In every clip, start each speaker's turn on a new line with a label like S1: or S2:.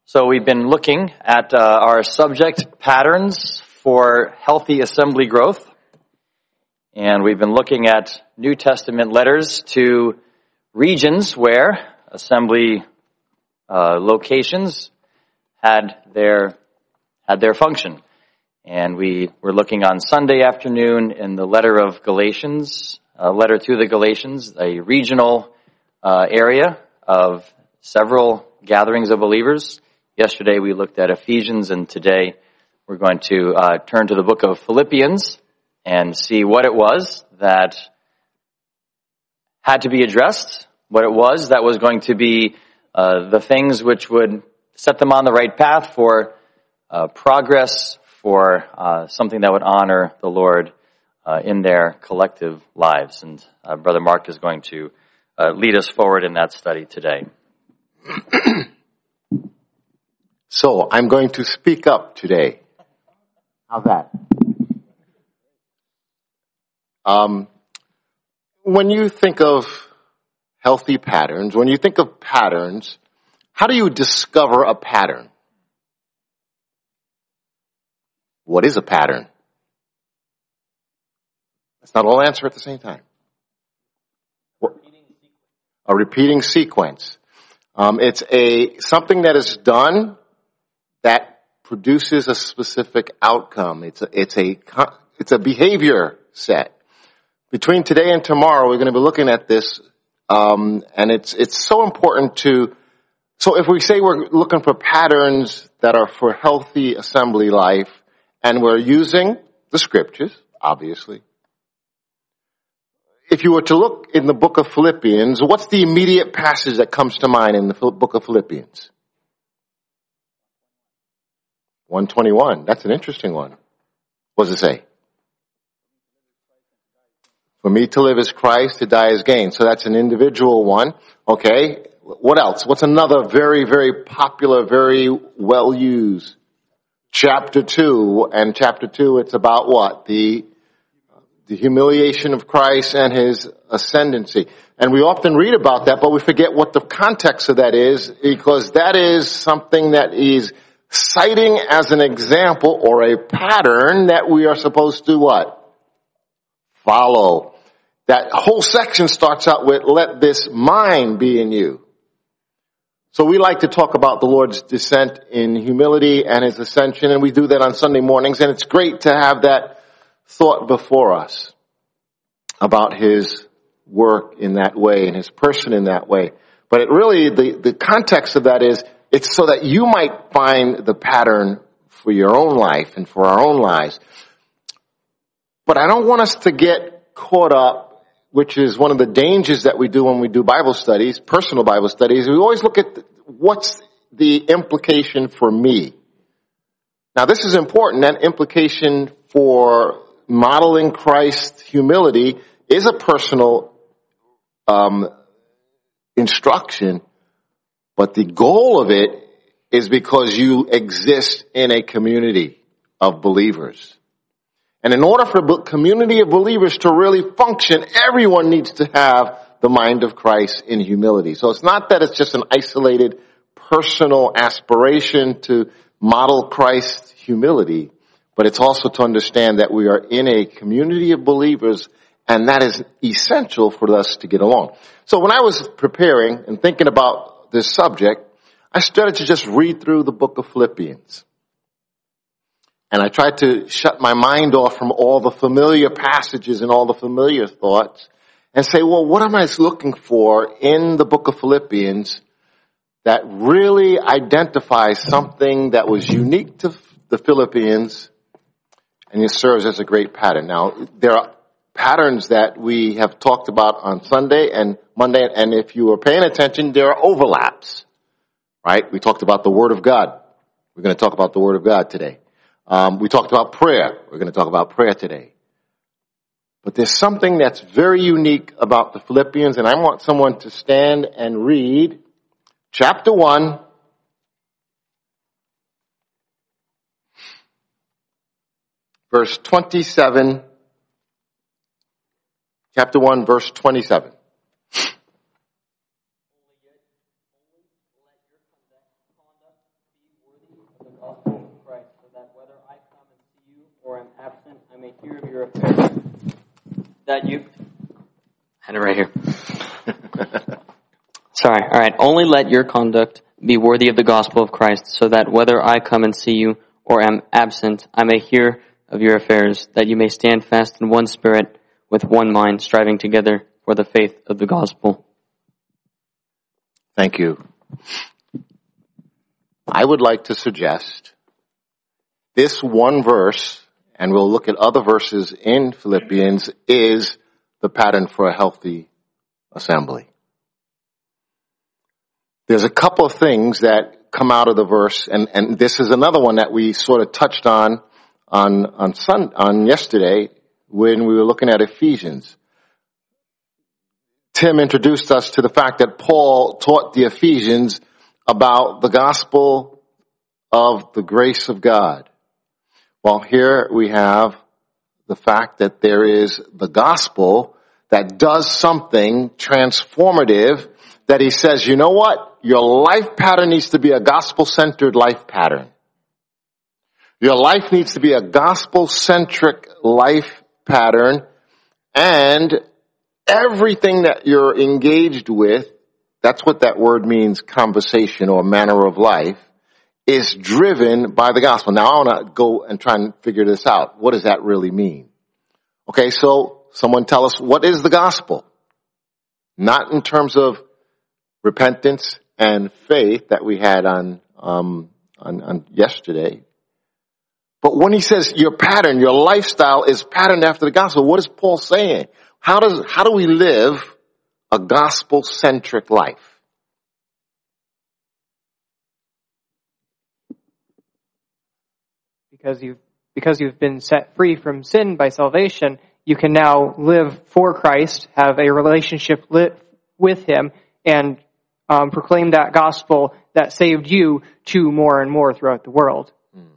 S1: So we've been looking at our subject patterns for healthy assembly growth. And we've been looking at New Testament letters to regions where assembly locations had their function. And we were looking on Sunday afternoon in the letter of Galatians, letter to the Galatians, a regional area of several gatherings of believers. Yesterday we looked at Ephesians, and today we're going to turn to the book of Philippians and see what it was that had to be addressed, what it was that was going to be the things which would set them on the right path for progress, for something that would honor the Lord in their collective lives. And Brother Mark is going to lead us forward in that study today.
S2: So, I'm going to speak up today. How's that? When you think of healthy patterns, when you think of patterns, how do you discover a pattern? What is a pattern? Let's not all answer at the same time. A repeating sequence. It's something that is done that produces a specific outcome. It's a behavior set. Between today and tomorrow, we're going to be looking at this, and it's so important so if we say we're looking for patterns that are for healthy assembly life, and we're using the scriptures, obviously. If you were to look in the book of Philippians, what's the immediate passage that comes to mind in the book of Philippians? 121. That's an interesting one. What does it say? For me to live is Christ, to die is gain. So that's an individual one. Okay. What else? What's another very, very popular, very well used? Chapter 2. And chapter 2, it's about what? The humiliation of Christ and his ascendancy. And we often read about that, but we forget what the context of that is, because that is something that is citing as an example or a pattern that we are supposed to what? Follow. That whole section starts out with, let this mind be in you. So we like to talk about the Lord's descent in humility and his ascension, and we do that on Sunday mornings, and it's great to have that thought before us about his work in that way and his person in that way. But it really, the context of that is, it's so that you might find the pattern for your own life and for our own lives. But I don't want us to get caught up, which is one of the dangers that we do when we do Bible studies, personal Bible studies. We always look at what's the implication for me. Now this is important. That implication for modeling Christ's humility is a personal instruction. But the goal of it is because you exist in a community of believers. And in order for a community of believers to really function, everyone needs to have the mind of Christ in humility. So it's not that it's just an isolated personal aspiration to model Christ's humility, but it's also to understand that we are in a community of believers, and that is essential for us to get along. So when I was preparing and thinking about this subject, I started to just read through the book of Philippians. And I tried to shut my mind off from all the familiar passages and all the familiar thoughts and say, well, what am I looking for in the book of Philippians that really identifies something that was unique to the Philippians and it serves as a great pattern? Now, there are patterns that we have talked about on Sunday and Monday, and if you were paying attention, there are overlaps, right? We talked about the Word of God. We're going to talk about the Word of God today. We talked about prayer. We're going to talk about prayer today. But there's something that's very unique about the Philippians, and I want someone to stand and read chapter 1, verse 27. Chapter 1, verse 27.
S3: gospel of Christ, so that whether I come and see you or am absent, I may hear of your affairs. That you had it right here. Sorry. All right. Only let your conduct be worthy of the gospel of Christ, so that whether I come and see you or am absent, I may hear of your affairs, that you may stand fast in one spirit, with one mind, striving together for the faith of the gospel.
S2: Thank you. I would like to suggest this one verse, and we'll look at other verses in Philippians, is the pattern for a healthy assembly. There's a couple of things that come out of the verse, and this is another one that we sort of touched on yesterday when we were looking at Ephesians. Tim introduced us to the fact that Paul taught the Ephesians about the gospel of the grace of God. Well, here we have the fact that there is the gospel that does something transformative, that he says, you know what? Your life pattern needs to be a gospel-centered life pattern. Your life needs to be a gospel-centric life pattern, and everything that you're engaged with, that's what that word means, conversation or manner of life, is driven by the gospel. Now I want to go and try and figure this out. What does that really mean? Okay, so someone tell us, what is the gospel? Not in terms of repentance and faith that we had on yesterday. But when he says your pattern, your lifestyle is patterned after the gospel, what is Paul saying? How do we live a gospel-centric life?
S4: Because you've been set free from sin by salvation, you can now live for Christ, have a relationship with Him, and proclaim that gospel that saved you to more and more throughout the world.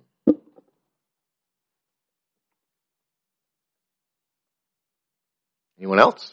S2: Anyone else?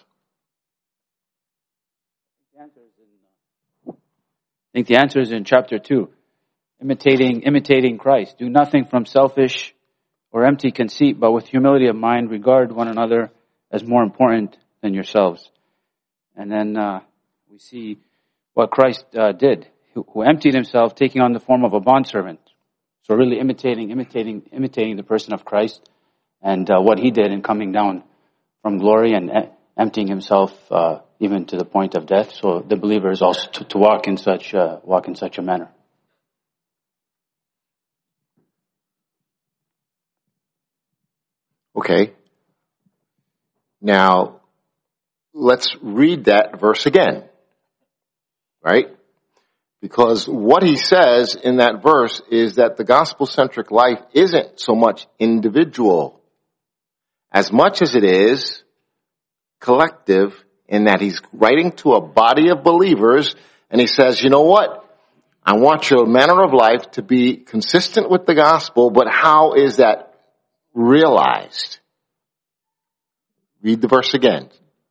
S5: I think the answer is in chapter 2. Imitating Christ. Do nothing from selfish or empty conceit, but with humility of mind, regard one another as more important than yourselves. And then we see what Christ did, who emptied himself, taking on the form of a bondservant. So really imitating the person of Christ and what he did in coming down from glory and emptying himself even to the point of death. So the believer is also to walk in such a manner.
S2: Okay. Now, let's read that verse again. Right? Because what he says in that verse is that the gospel-centric life isn't so much individual as much as it is collective, in that he's writing to a body of believers and he says, you know what? I want your manner of life to be consistent with the gospel, but how is that realized? Read the verse again.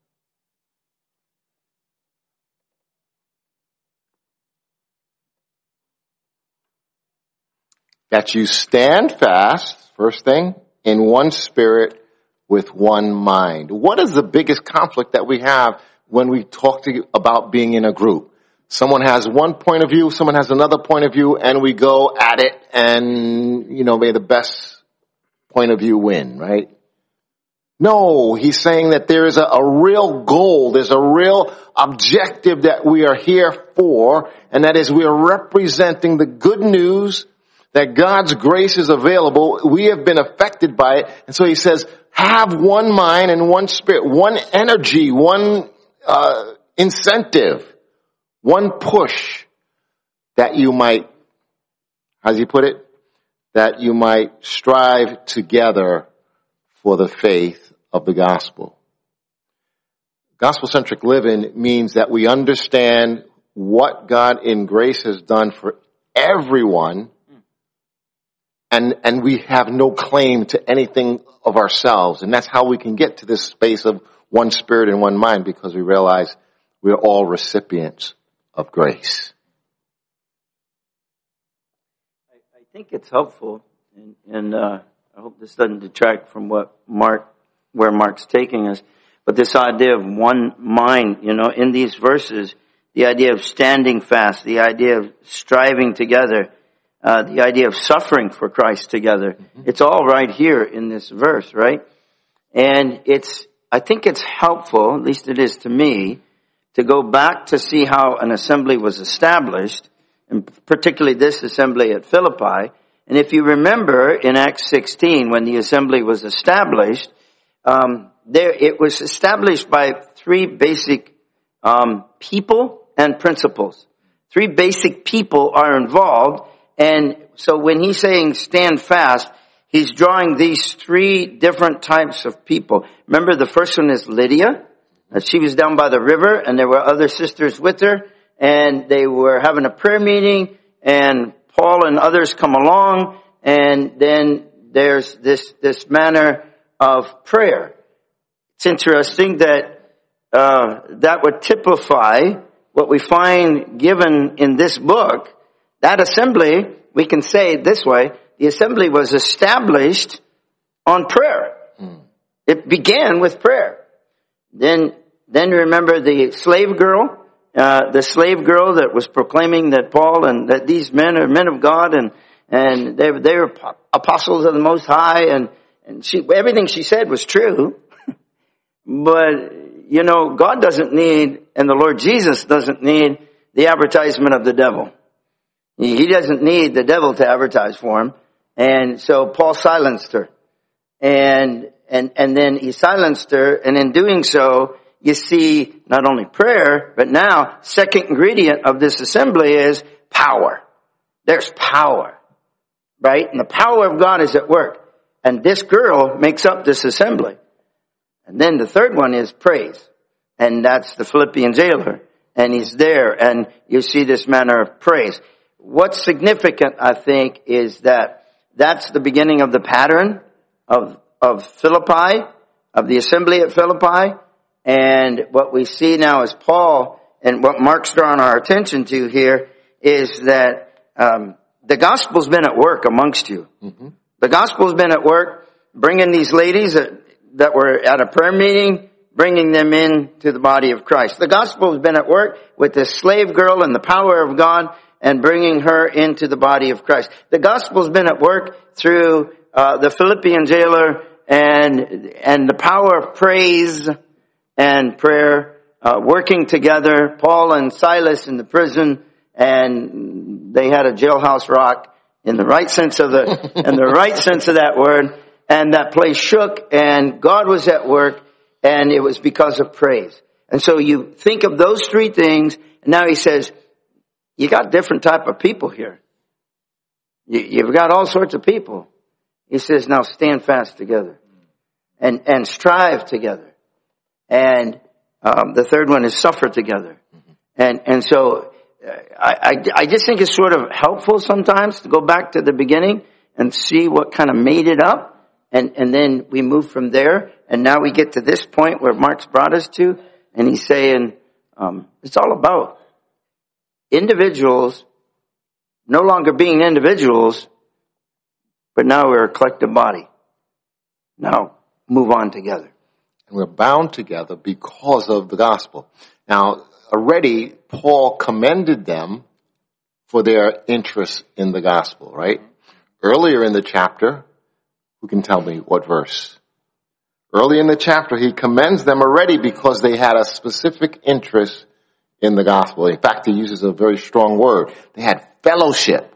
S2: That you stand fast, first thing, in one spirit, with one mind. What is the biggest conflict that we have when we talk about being in a group? Someone has one point of view, someone has another point of view, and we go at it, and, may the best point of view win, right? No, he's saying that there is a real goal, there's a real objective that we are here for, and that is we are representing the good news that God's grace is available. We have been affected by it. And so he says, have one mind and one spirit, one energy, one incentive, one push, that you might, how does he put it? That you might strive together for the faith of the gospel. Gospel-centric living means that we understand what God in grace has done for everyone, and we have no claim to anything of ourselves. And that's how we can get to this space of one spirit and one mind, because we realize we're all recipients of grace.
S6: I think it's helpful, and I hope this doesn't detract from where Mark's taking us. But this idea of one mind, in these verses, the idea of standing fast, the idea of striving together, the idea of suffering for Christ together. It's all right here in this verse, right? And I think it's helpful, at least it is to me, to go back to see how an assembly was established, and particularly this assembly at Philippi. And if you remember in Acts 16, when the assembly was established, it was established by three basic people and principles. Three basic people are involved. And so when he's saying stand fast, he's drawing these three different types of people. Remember, the first one is Lydia. She was down by the river, and there were other sisters with her, and they were having a prayer meeting, and Paul and others come along, and then there's this manner of prayer. It's interesting that that would typify what we find given in this book. That assembly, we can say it this way, the assembly was established on prayer. It began with prayer. Then remember the slave girl that was proclaiming that Paul and that these men are men of God, and they were apostles of the Most High, and everything she said was true. But, God doesn't need, and the Lord Jesus doesn't need the advertisement of the devil. He doesn't need the devil to advertise for him. And so Paul silenced her. And then he silenced her, and in doing so, you see not only prayer, but now second ingredient of this assembly is power. There's power, right? And the power of God is at work. And this girl makes up this assembly. And then the third one is praise. And that's the Philippian jailer. And he's there, and you see this manner of praise. What's significant, I think, is that that's the beginning of the pattern of Philippi, of the assembly at Philippi. And what we see now is Paul, and what Mark's drawing our attention to here is that the gospel's been at work amongst you. The gospel's been at work bringing these ladies that were at a prayer meeting, bringing them into the body of Christ. The gospel has been at work with this slave girl and the power of God and bringing her into the body of Christ. The gospel has been at work through the Philippian jailer and the power of praise and prayer, working together, Paul and Silas in the prison, and they had a jailhouse rock in the right sense of that word, and that place shook, and God was at work, and it was because of praise. And so you think of those three things, and now he says, you got different type of people here. You've got all sorts of people. He says, now stand fast together and strive together. And the third one is suffer together. And so I just think it's sort of helpful sometimes to go back to the beginning and see what kind of made it up. And then we move from there. And now we get to this point where Mark's brought us to. And he's saying, it's all about individuals no longer being individuals, but now we're a collective body. Now move on together.
S2: And we're bound together because of the gospel. Now, already Paul commended them for their interest in the gospel, right? Earlier in the chapter, who can tell me what verse? Early in the chapter, he commends them already because they had a specific interest in the gospel. In fact, he uses a very strong word. They had fellowship.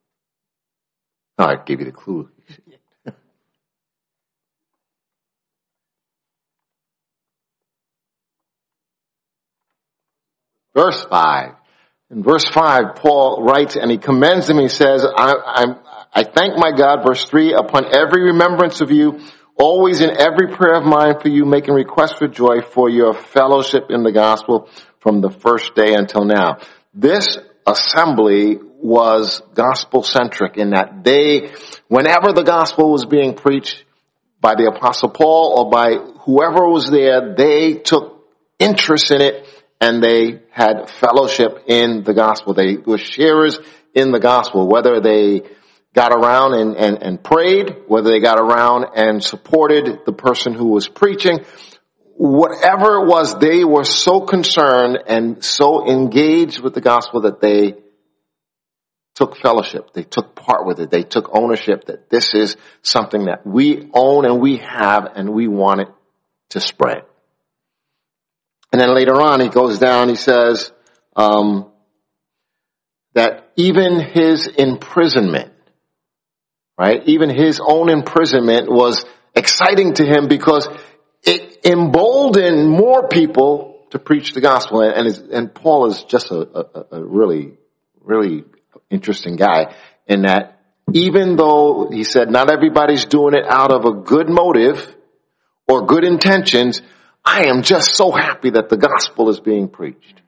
S2: Oh, I gave you the clue. Verse 5. In verse 5, Paul writes and he commends them. He says, I thank my God, verse 3, upon every remembrance of you, always in every prayer of mine for you, making request with joy for your fellowship in the gospel from the first day until now. This assembly was gospel-centric in that whenever the gospel was being preached by the Apostle Paul or by whoever was there, they took interest in it and they had fellowship in the gospel. They were sharers in the gospel, whether they got around and prayed, whether they got around and supported the person who was preaching, whatever it was, they were so concerned and so engaged with the gospel that they took fellowship. They took part with it. They took ownership that this is something that we own and we have and we want it to spread. And then later on, he goes down, he says that even his imprisonment, right? Even his own imprisonment was exciting to him because it emboldened more people to preach the gospel. And Paul is just a really, really interesting guy in that even though he said not everybody's doing it out of a good motive or good intentions, I am just so happy that the gospel is being preached.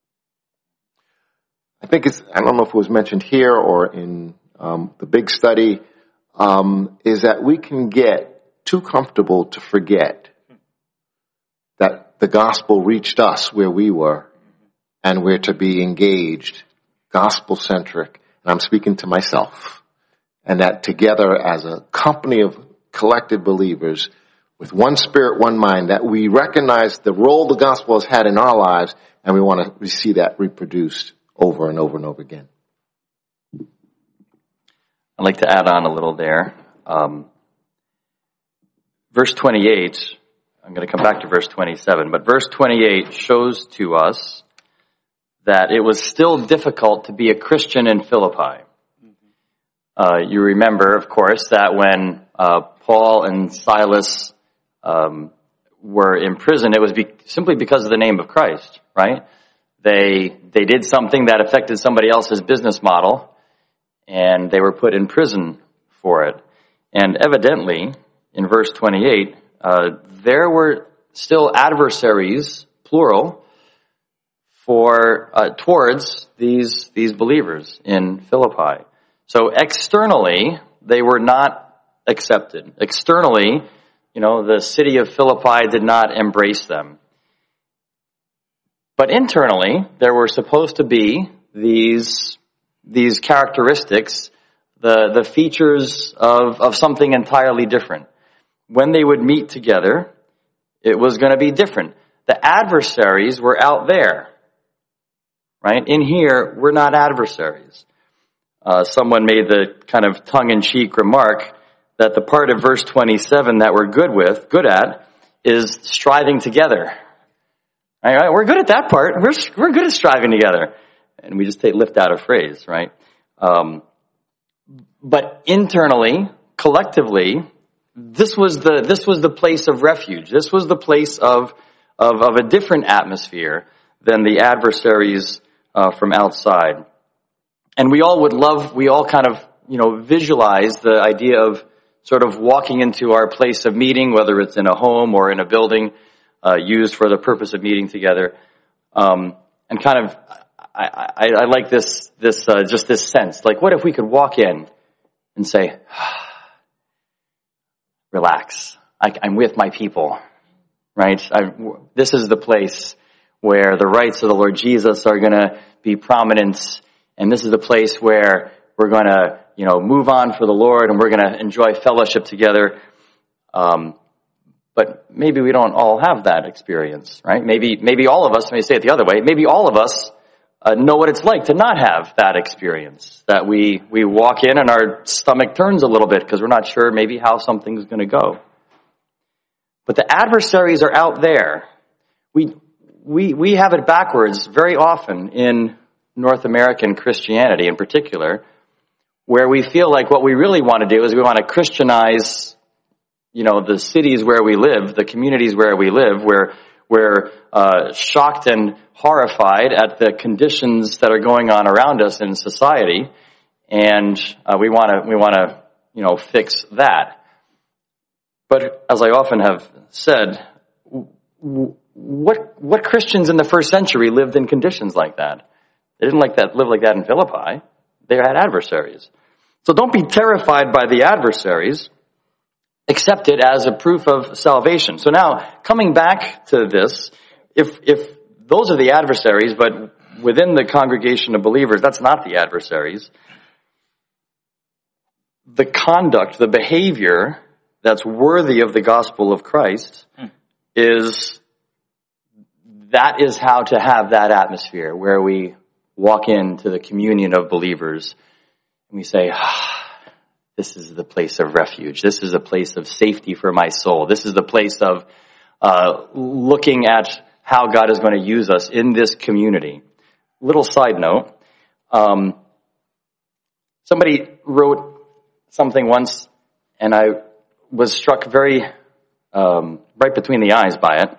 S2: I think I don't know if it was mentioned here or in the big study, is that we can get too comfortable to forget that the gospel reached us where we were and we're to be engaged, gospel-centric, and I'm speaking to myself, and that together as a company of collected believers with one spirit, one mind, that we recognize the role the gospel has had in our lives and we see that reproduced over and over and over again.
S1: I'd like to add on a little there. Verse 28, I'm going to come back to verse 27, but verse 28 shows to us that it was still difficult to be a Christian in Philippi. You remember, of course, that when Paul and Silas were in prison, it was simply because of the name of Christ, right? They did something that affected somebody else's business model, and they were put in prison for it. And evidently, in verse 28, there were still adversaries, plural, towards these believers in Philippi. So externally, they were not accepted. Externally, the city of Philippi did not embrace them. But internally, there were supposed to be these characteristics, the features of something entirely different. When they would meet together, it was going to be different. The adversaries were out there, right? In here, we're not adversaries. Someone made the kind of tongue-in-cheek remark that the part of verse 27 that we're good at, is striving together. All right, we're good at that part. We're good at striving together, and we just lift out a phrase, right? But internally, collectively, this was the place of refuge. This was the place of a different atmosphere than the adversaries from outside. And we all kind of visualize the idea of sort of walking into our place of meeting, whether it's in a home or in a building used for the purpose of meeting together. And kind of, I like this just this sense. Like, what if we could walk in and say, relax, I'm with my people, right? This is the place where the rights of the Lord Jesus are going to be prominent, and this is the place where we're going to, move on for the Lord, and we're going to enjoy fellowship together. But maybe we don't all have that experience, right? Maybe all of us, let me say it the other way, maybe all of us know what it's like to not have that experience, that we walk in and our stomach turns a little bit because we're not sure maybe how something's going to go. But the adversaries are out there. We have it backwards very often in North American Christianity in particular, where we feel like what we really want to do is we want to Christianize, the cities where we live, the communities where we live, where we're shocked and horrified at the conditions that are going on around us in society, and we want to fix that. But as I often have said, what Christians in the first century lived in conditions like that? They didn't live like that in Philippi. They had adversaries. So don't be terrified by the adversaries. Accept it as a proof of salvation. So now, coming back to this, if those are the adversaries, but within the congregation of believers, that's not the adversaries, the conduct, the behavior that's worthy of the gospel of Christ is how to have that atmosphere where we walk into the communion of believers and we say, this is the place of refuge. This is a place of safety for my soul. This is the place of looking at how God is going to use us in this community. Little side note, somebody wrote something once, and I was struck very right between the eyes by it.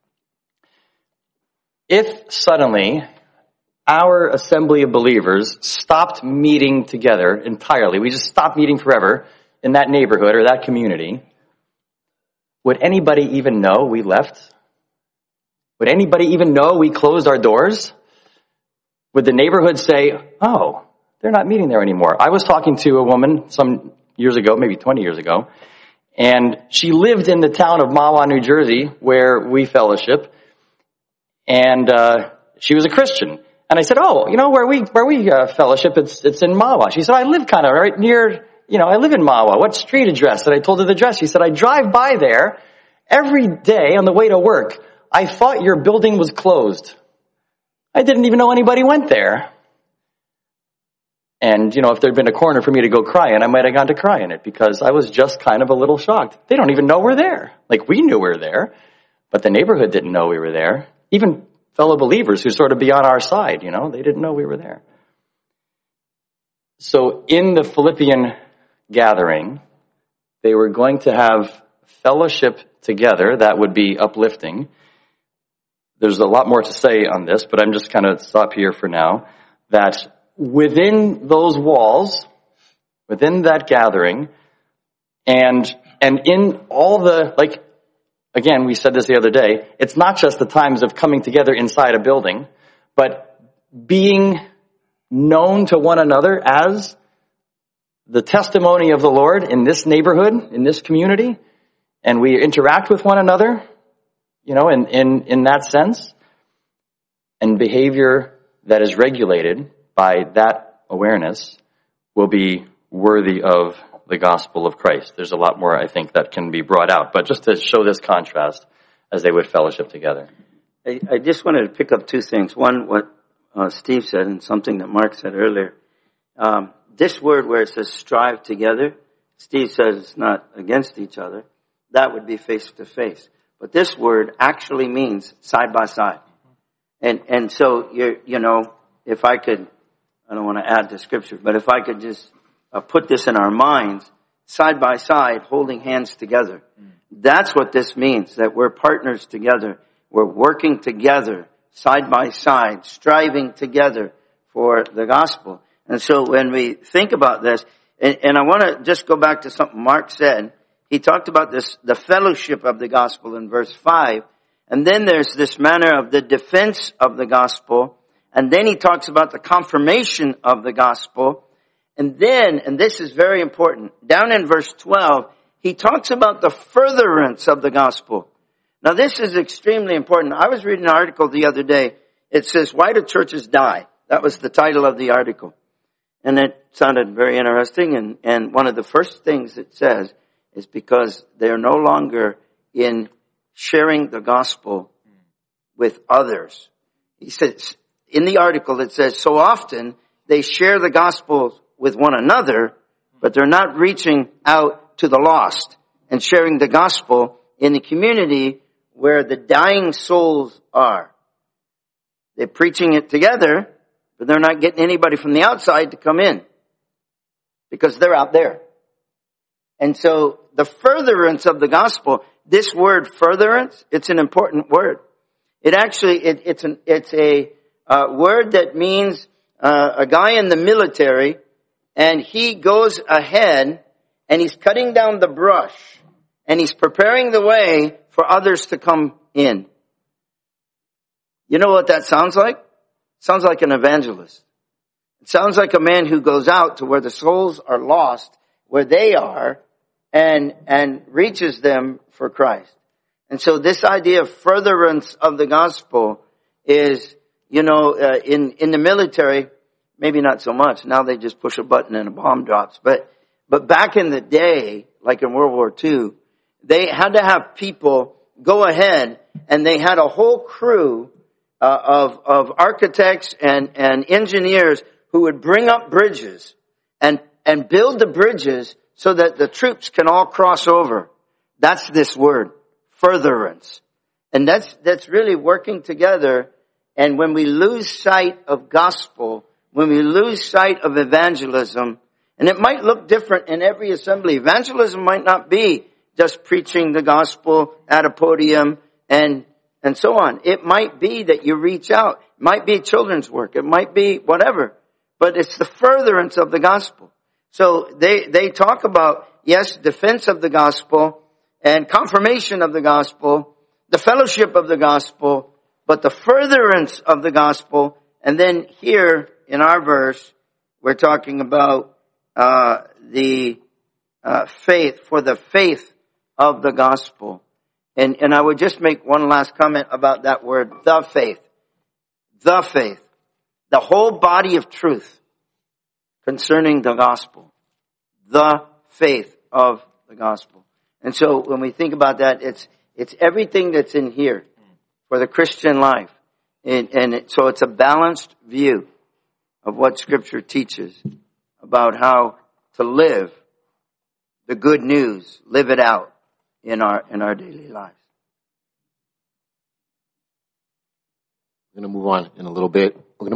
S1: If suddenly our assembly of believers stopped meeting together entirely, we just stopped meeting forever in that neighborhood or that community, would anybody even know we left? Would anybody even know we closed our doors? Would the neighborhood say, oh, they're not meeting there anymore? I was talking to a woman some years ago, maybe 20 years ago, and she lived in the town of Mahwah, New Jersey, where we fellowship, and she was a Christian. And I said, oh, where we fellowship, it's in Mahwah. She said, I live kind of right near, I live in Mahwah. What street address? And I told her the address. She said, I drive by there every day on the way to work. I thought your building was closed. I didn't even know anybody went there. And, if there'd been a corner for me to go cry in, I might have gone to cry in it because I was just kind of a little shocked. They don't even know we're there. Like, we knew we were there, but the neighborhood didn't know we were there. Even fellow believers who sort of be on our side, they didn't know we were there. So in the Philippian gathering, they were going to have fellowship together that would be uplifting. There's a lot more to say on this, but I'm just kind of stop here for now, that within those walls, within that gathering, and in all the, again, we said this the other day, it's not just the times of coming together inside a building, but being known to one another as the testimony of the Lord in this neighborhood, in this community, and we interact with one another, in that sense, and behavior that is regulated by that awareness will be worthy of the gospel of Christ. There's a lot more, I think, that can be brought out, but just to show this contrast as they would fellowship together.
S6: I just wanted to pick up two things. One, what Steve said, and something that Mark said earlier. This word where it says strive together, Steve says it's not against each other. That would be face to face. But this word actually means side by side. And so, if I could, I don't want to add to scripture, but if I could just put this in our minds, side by side, holding hands together. That's what this means, that we're partners together. We're working together, side by side, striving together for the gospel. And so when we think about this, and I want to just go back to something Mark said. He talked about this, the fellowship of the gospel in verse 5. And then there's this manner of the defense of the gospel. And then he talks about the confirmation of the gospel. And then, and this is very important, down in verse 12, he talks about the furtherance of the gospel. Now this is extremely important. I was reading an article the other day. It says, Why Do Churches Die? That was the title of the article. And it sounded very interesting. And one of the first things it says is because they are no longer in sharing the gospel with others. He says, in the article it says, so often they share the gospel with one another, but they're not reaching out to the lost and sharing the gospel in the community where the dying souls are. They're preaching it together, but they're not getting anybody from the outside to come in because they're out there. And so the furtherance of the gospel, this word furtherance, it's an important word. It actually, it's a word that means a guy in the military, and he goes ahead and he's cutting down the brush and he's preparing the way for others to come in. You know what that sounds like? It sounds like an evangelist. It sounds like a man who goes out to where the souls are lost, where they are, and reaches them for Christ. And so this idea of furtherance of the gospel is, in the military, maybe not so much. Now they just push a button and a bomb drops. But But back in the day, like in World War II, they had to have people go ahead, and they had a whole crew of architects and engineers who would bring up bridges and build the bridges so that the troops can all cross over. That's this word, furtherance. And that's really working together. And when we lose sight of gospel, when we lose sight of evangelism, and it might look different in every assembly. Evangelism might not be just preaching the gospel at a podium and so on. It might be that you reach out. It might be children's work. It might be whatever. But it's the furtherance of the gospel. So they talk about, yes, defense of the gospel and confirmation of the gospel, the fellowship of the gospel, but the furtherance of the gospel. And then here in our verse, we're talking about the faith, for the faith of the gospel. And I would just make one last comment about that word, the faith. The faith. The whole body of truth concerning the gospel. The faith of the gospel. And so when we think about that, it's everything that's in here for the Christian life. So it's a balanced view of what Scripture teaches about how to live the good news, live it out in our daily lives.
S2: We're going to move on in a little bit.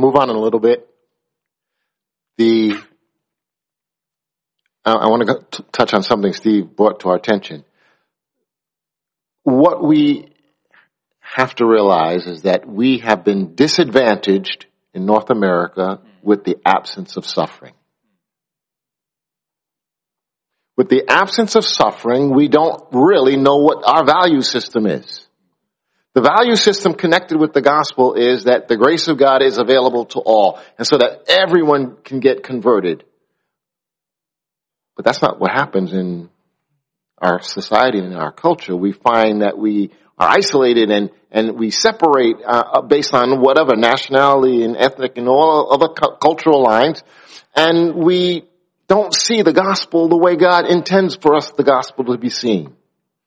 S2: I want to touch on something Steve brought to our attention. What we have to realize is that we have been disadvantaged in North America with the absence of suffering. With the absence of suffering, we don't really know what our value system is. The value system connected with the gospel is that the grace of God is available to all, and so that everyone can get converted. But that's not what happens in our society and in our culture. We find that we are isolated and we separate based on whatever nationality and ethnic and all other cultural lines, and we don't see the gospel the way God intends for us the gospel to be seen.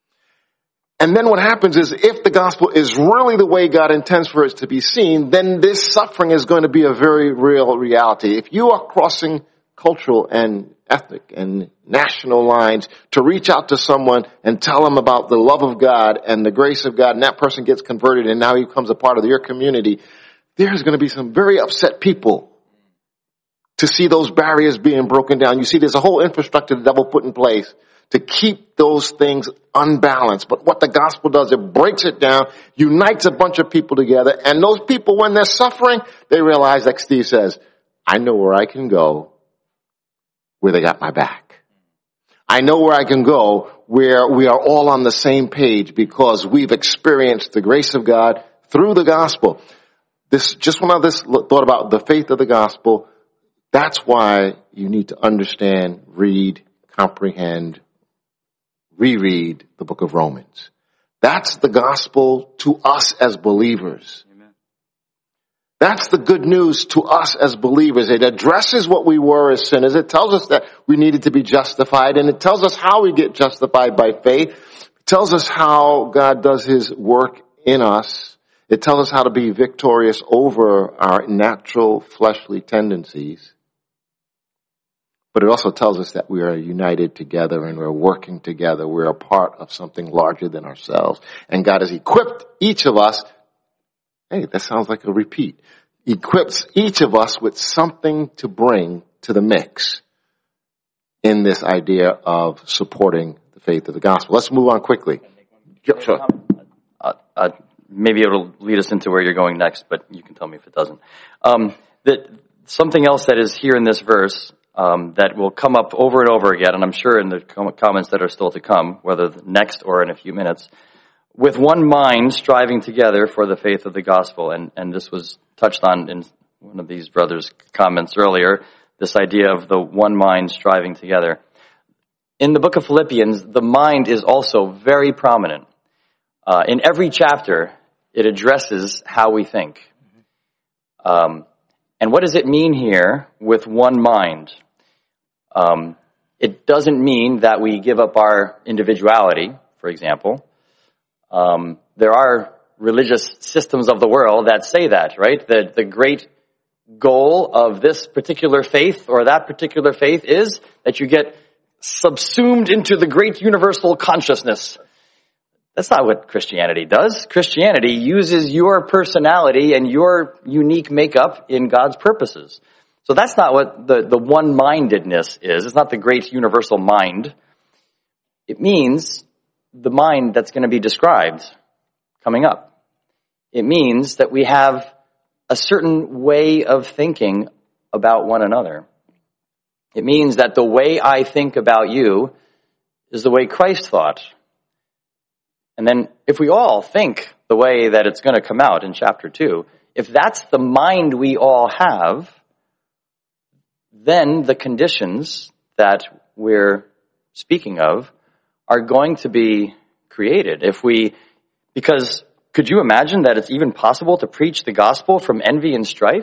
S2: And then what happens is, if the gospel is really the way God intends for it to be seen, then this suffering is going to be a very real reality. If you are crossing cultural and ethnic and national lines to reach out to someone and tell them about the love of God and the grace of God, and that person gets converted and now he becomes a part of your community, there's going to be some very upset people to see those barriers being broken down. You see, there's a whole infrastructure the devil put in place to keep those things unbalanced. But what the gospel does, it breaks it down, unites a bunch of people together, and those people, when they're suffering, they realize, like Steve says, I know where I can go where they got my back. I know where I can go where we are all on the same page because we've experienced the grace of God through the gospel. Just one other thought about the faith of the gospel. That's why you need to understand, read, comprehend, reread the book of Romans. That's the gospel to us as believers. Amen. That's the good news to us as believers. It addresses what we were as sinners. It tells us that we needed to be justified, and it tells us how we get justified by faith. It tells us how God does his work in us. It tells us how to be victorious over our natural fleshly tendencies. But it also tells us that we are united together and we're working together. We're a part of something larger than ourselves. And God has equipped each of us. Hey, that sounds like a repeat. Equips each of us with something to bring to the mix in this idea of supporting the faith of the gospel. Let's move on quickly. Sure.
S1: Maybe it'll lead us into where you're going next, but you can tell me if it doesn't. That something else that is here in this verse that will come up over and over again, and I'm sure in the comments that are still to come, whether next or in a few minutes, with one mind striving together for the faith of the gospel. And this was touched on in one of these brothers' comments earlier, this idea of the one mind striving together. In the book of Philippians, the mind is also very prominent. In every chapter, it addresses how we think. And what does it mean here with one mind? It doesn't mean that we give up our individuality, for example. There are religious systems of the world that say that, right? The great goal of this particular faith or that particular faith is that you get subsumed into the great universal consciousness. That's not what Christianity does. Christianity uses your personality and your unique makeup in God's purposes. So that's not what the one-mindedness is. It's not the great universal mind. It means the mind that's going to be described coming up. It means that we have a certain way of thinking about one another. It means that the way I think about you is the way Christ thought. And then if we all think the way that it's going to come out in chapter 2, if that's the mind we all have, then the conditions that we're speaking of are going to be created. Because could you imagine that it's even possible to preach the gospel from envy and strife?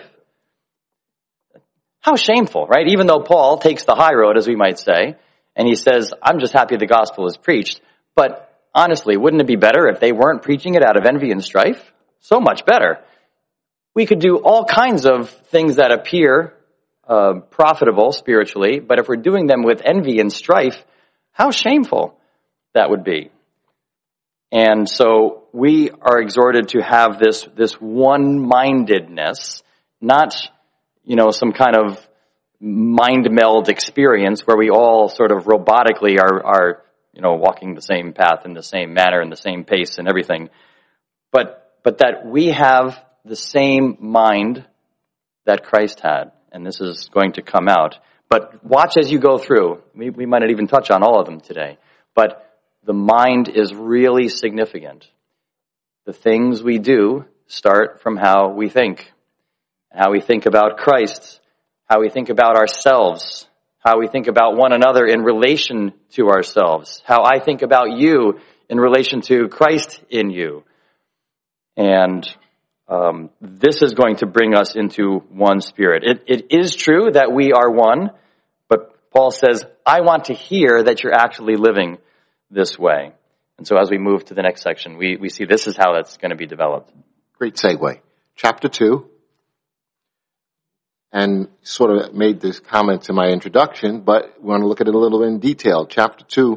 S1: How shameful, right? Even though Paul takes the high road, as we might say, and he says, I'm just happy the gospel is preached. But honestly, wouldn't it be better if they weren't preaching it out of envy and strife? So much better. We could do all kinds of things that appear profitable spiritually, but if we're doing them with envy and strife, how shameful that would be. And so we are exhorted to have this one-mindedness, not, some kind of mind meld experience where we all sort of robotically are walking the same path in the same manner and the same pace and everything. But that we have the same mind that Christ had. And this is going to come out. But watch as you go through. We might not even touch on all of them today. But the mind is really significant. The things we do start from how we think. How we think about Christ. How we think about ourselves. How we think about one another in relation to ourselves. How I think about you in relation to Christ in you. And this is going to bring us into one spirit. It is true that we are one, but Paul says, I want to hear that you're actually living this way. And so as we move to the next section, we see this is how that's going to be developed.
S2: Great segue. Chapter 2. And sort of made this comment in my introduction, but we want to look at it a little in detail. Chapter 2,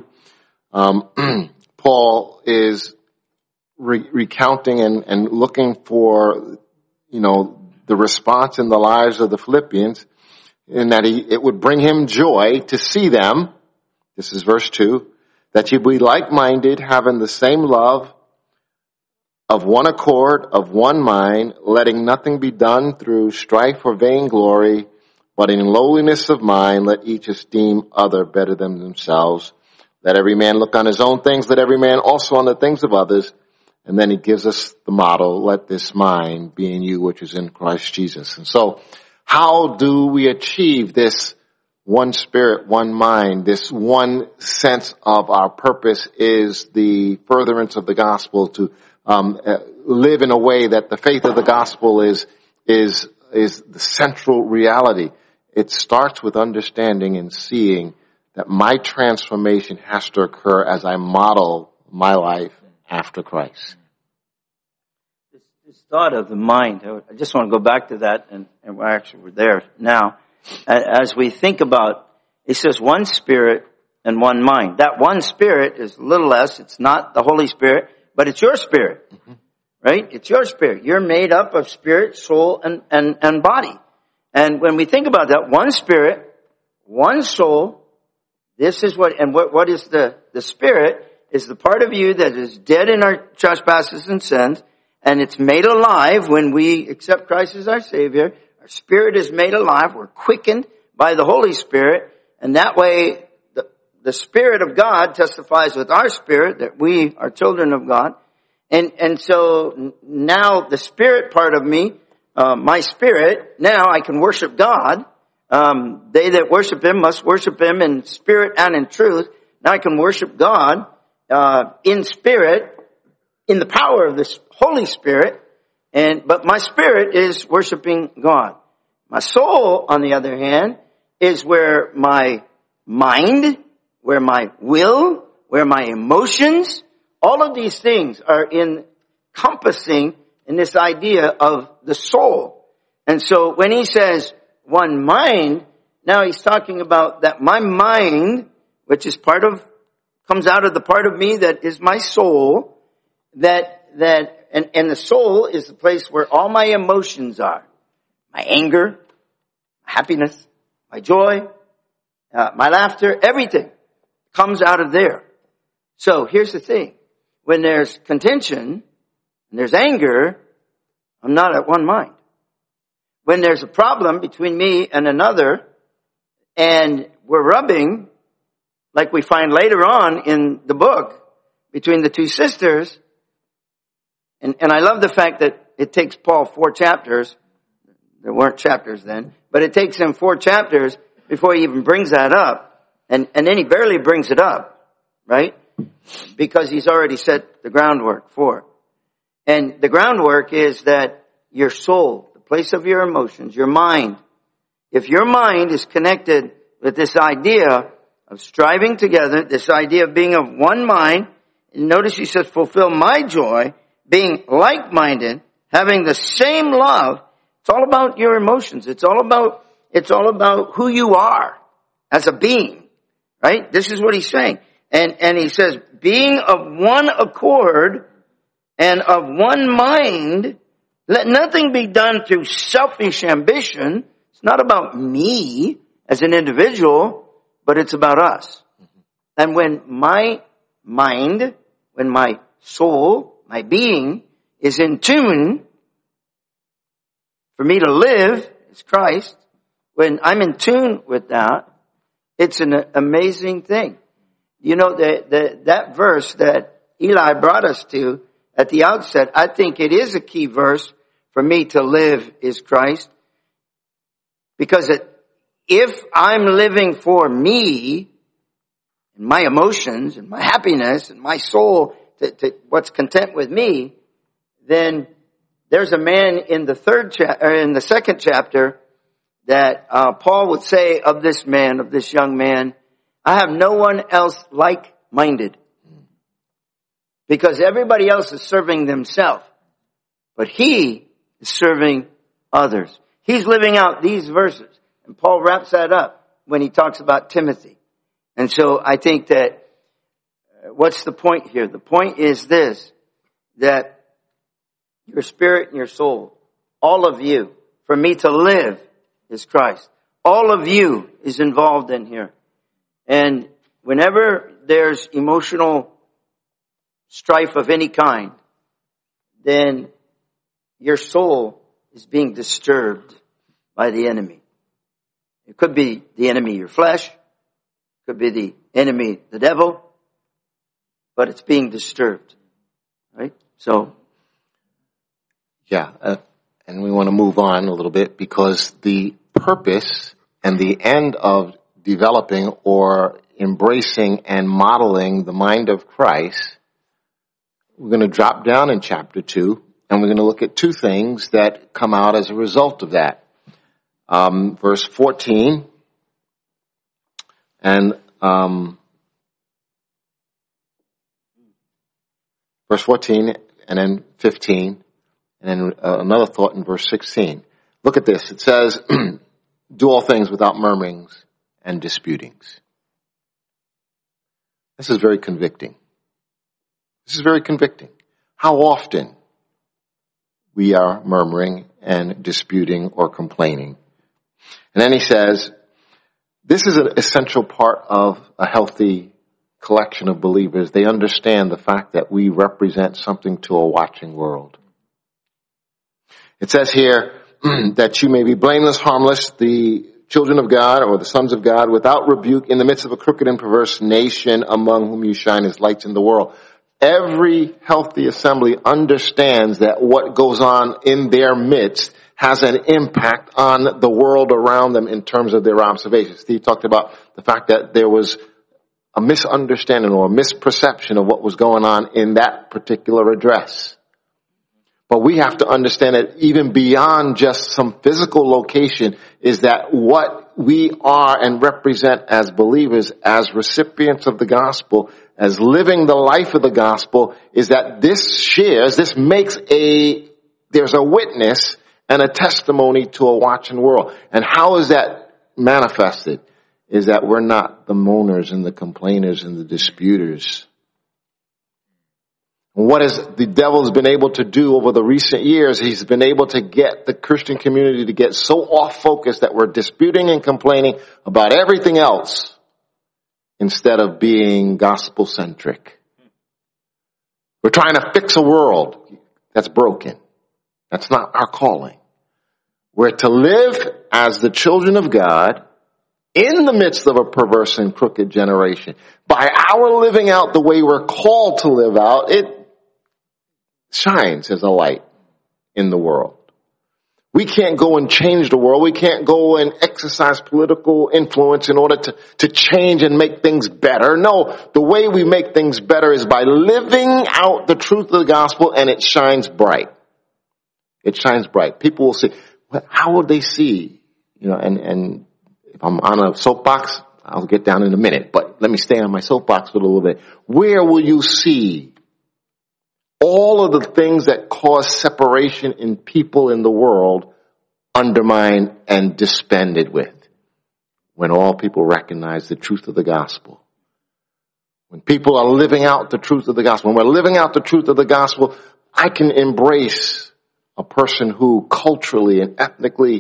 S2: Paul is recounting and looking for, the response in the lives of the Philippians, in that it would bring him joy to see them. This is verse 2, that you be like-minded, having the same love, of one accord, of one mind, letting nothing be done through strife or vainglory, but in lowliness of mind, let each esteem other better than themselves. Let every man look on his own things, let every man also on the things of others. And then he gives us the motto, let this mind be in you, which is in Christ Jesus. And so, how do we achieve this one spirit, one mind? This one sense of our purpose is the furtherance of the gospel, to live in a way that the faith of the gospel is the central reality. It starts with understanding and seeing that my transformation has to occur as I model my life after Christ.
S6: This thought of the mind, I just want to go back to that, and we're there now. As we think about, it says one spirit and one mind. That one spirit is a little less, it's not the Holy Spirit, but it's your spirit, right? It's your spirit. You're made up of spirit, soul, and body. And when we think about that, one spirit, one soul, this is what is the spirit is the part of you that is dead in our trespasses and sins, and it's made alive when we accept Christ as our Savior. Our spirit is made alive. We're quickened by the Holy Spirit, and that way the Spirit of God testifies with our spirit that we are children of God. And so now the spirit part of me, my spirit, now I can worship God. They that worship Him must worship Him in spirit and in truth. Now I can worship God in spirit, in the power of this Holy Spirit. But my spirit is worshiping God. My soul, on the other hand, is where my mind, where my will, where my emotions, all of these things are encompassing in this idea of the soul. And so when he says one mind, now he's talking about that my mind, which is comes out of the part of me that is my soul, and the soul is the place where all my emotions are. My anger, my happiness, my joy, my laughter, everything comes out of there. So here's the thing. When there's contention, and there's anger, I'm not at one mind. When there's a problem between me and another, and we're rubbing, like we find later on in the book, between the two sisters, and I love the fact that it takes Paul 4 chapters, there weren't chapters then, but it takes him 4 chapters before he even brings that up, and then he barely brings it up, right? Because he's already set the groundwork for it. And the groundwork is that your soul, the place of your emotions, your mind, if your mind is connected with this idea of striving together, this idea of being of one mind, and notice he says, fulfill my joy, being like-minded, having the same love. It's all about your emotions. It's all about who you are as a being, right? This is what he's saying. And he says, being of one accord and of one mind, let nothing be done through selfish ambition. It's not about me as an individual, but it's about us. And when my mind, when my soul, my being is in tune, for me to live is Christ, when I'm in tune with that, it's an amazing thing. You know, that verse that Eli brought us to at the outset, I think it is a key verse for me to live is Christ. Because if I'm living for me, and my emotions, and my happiness, and my soul, to what's content with me, then there's a man in the second chapter that Paul would say of this man, of this young man, I have no one else like-minded. Because everybody else is serving themselves. But he is serving others. He's living out these verses. And Paul wraps that up when he talks about Timothy. And so I think that what's the point here? The point is this, that your spirit and your soul, all of you, for me to live is Christ. All of you is involved in here. And whenever there's emotional strife of any kind, then your soul is being disturbed by the enemy. It could be the enemy, your flesh. It could be the enemy, the devil. But it's being disturbed. Right? So.
S2: Yeah. And we want to move on a little bit because the purpose and the end of developing or embracing and modeling the mind of Christ, we're going to drop down in chapter 2, and we're going to look at 2 things that come out as a result of that. Verse 14 and verse 14 and then 15, and then another thought in verse 16. Look at this. It says, do all things without murmurings and disputings. This is very convicting. This is very convicting. How often we are murmuring and disputing or complaining. And then he says, this is an essential part of a healthy collection of believers. They understand the fact that we represent something to a watching world. It says here that you may be blameless, harmless, the children of God or the sons of God without rebuke in the midst of a crooked and perverse nation among whom you shine as lights in the world. Every healthy assembly understands that what goes on in their midst has an impact on the world around them in terms of their observations. Steve talked about the fact that there was a misunderstanding or a misperception of what was going on in that particular address. But we have to understand that even beyond just some physical location is that what we are and represent as believers, as recipients of the gospel, as living the life of the gospel, is that there's a witness and a testimony to a watching world. And how is that manifested? Is that we're not the moaners and the complainers and the disputers. What has the devil's been able to do over the recent years? He's been able to get the Christian community to get so off focus that we're disputing and complaining about everything else instead of being gospel centric. We're trying to fix a world that's broken. That's not our calling. We're to live as the children of God in the midst of a perverse and crooked generation. By our living out the way we're called to live out, it shines as a light in the world. We can't go and change the world. We can't go and exercise political influence in order to change and make things better. No, the way we make things better is by living out the truth of the gospel, and it shines bright. It shines bright. People will see. How will they see? And if I'm on a soapbox, I'll get down in a minute, but let me stay on my soapbox for a little bit. Where will you see all of the things that cause separation in people in the world undermined and dispended with? When all people recognize the truth of the gospel. When people are living out the truth of the gospel. When we're living out the truth of the gospel, I can embrace a person who culturally and ethnically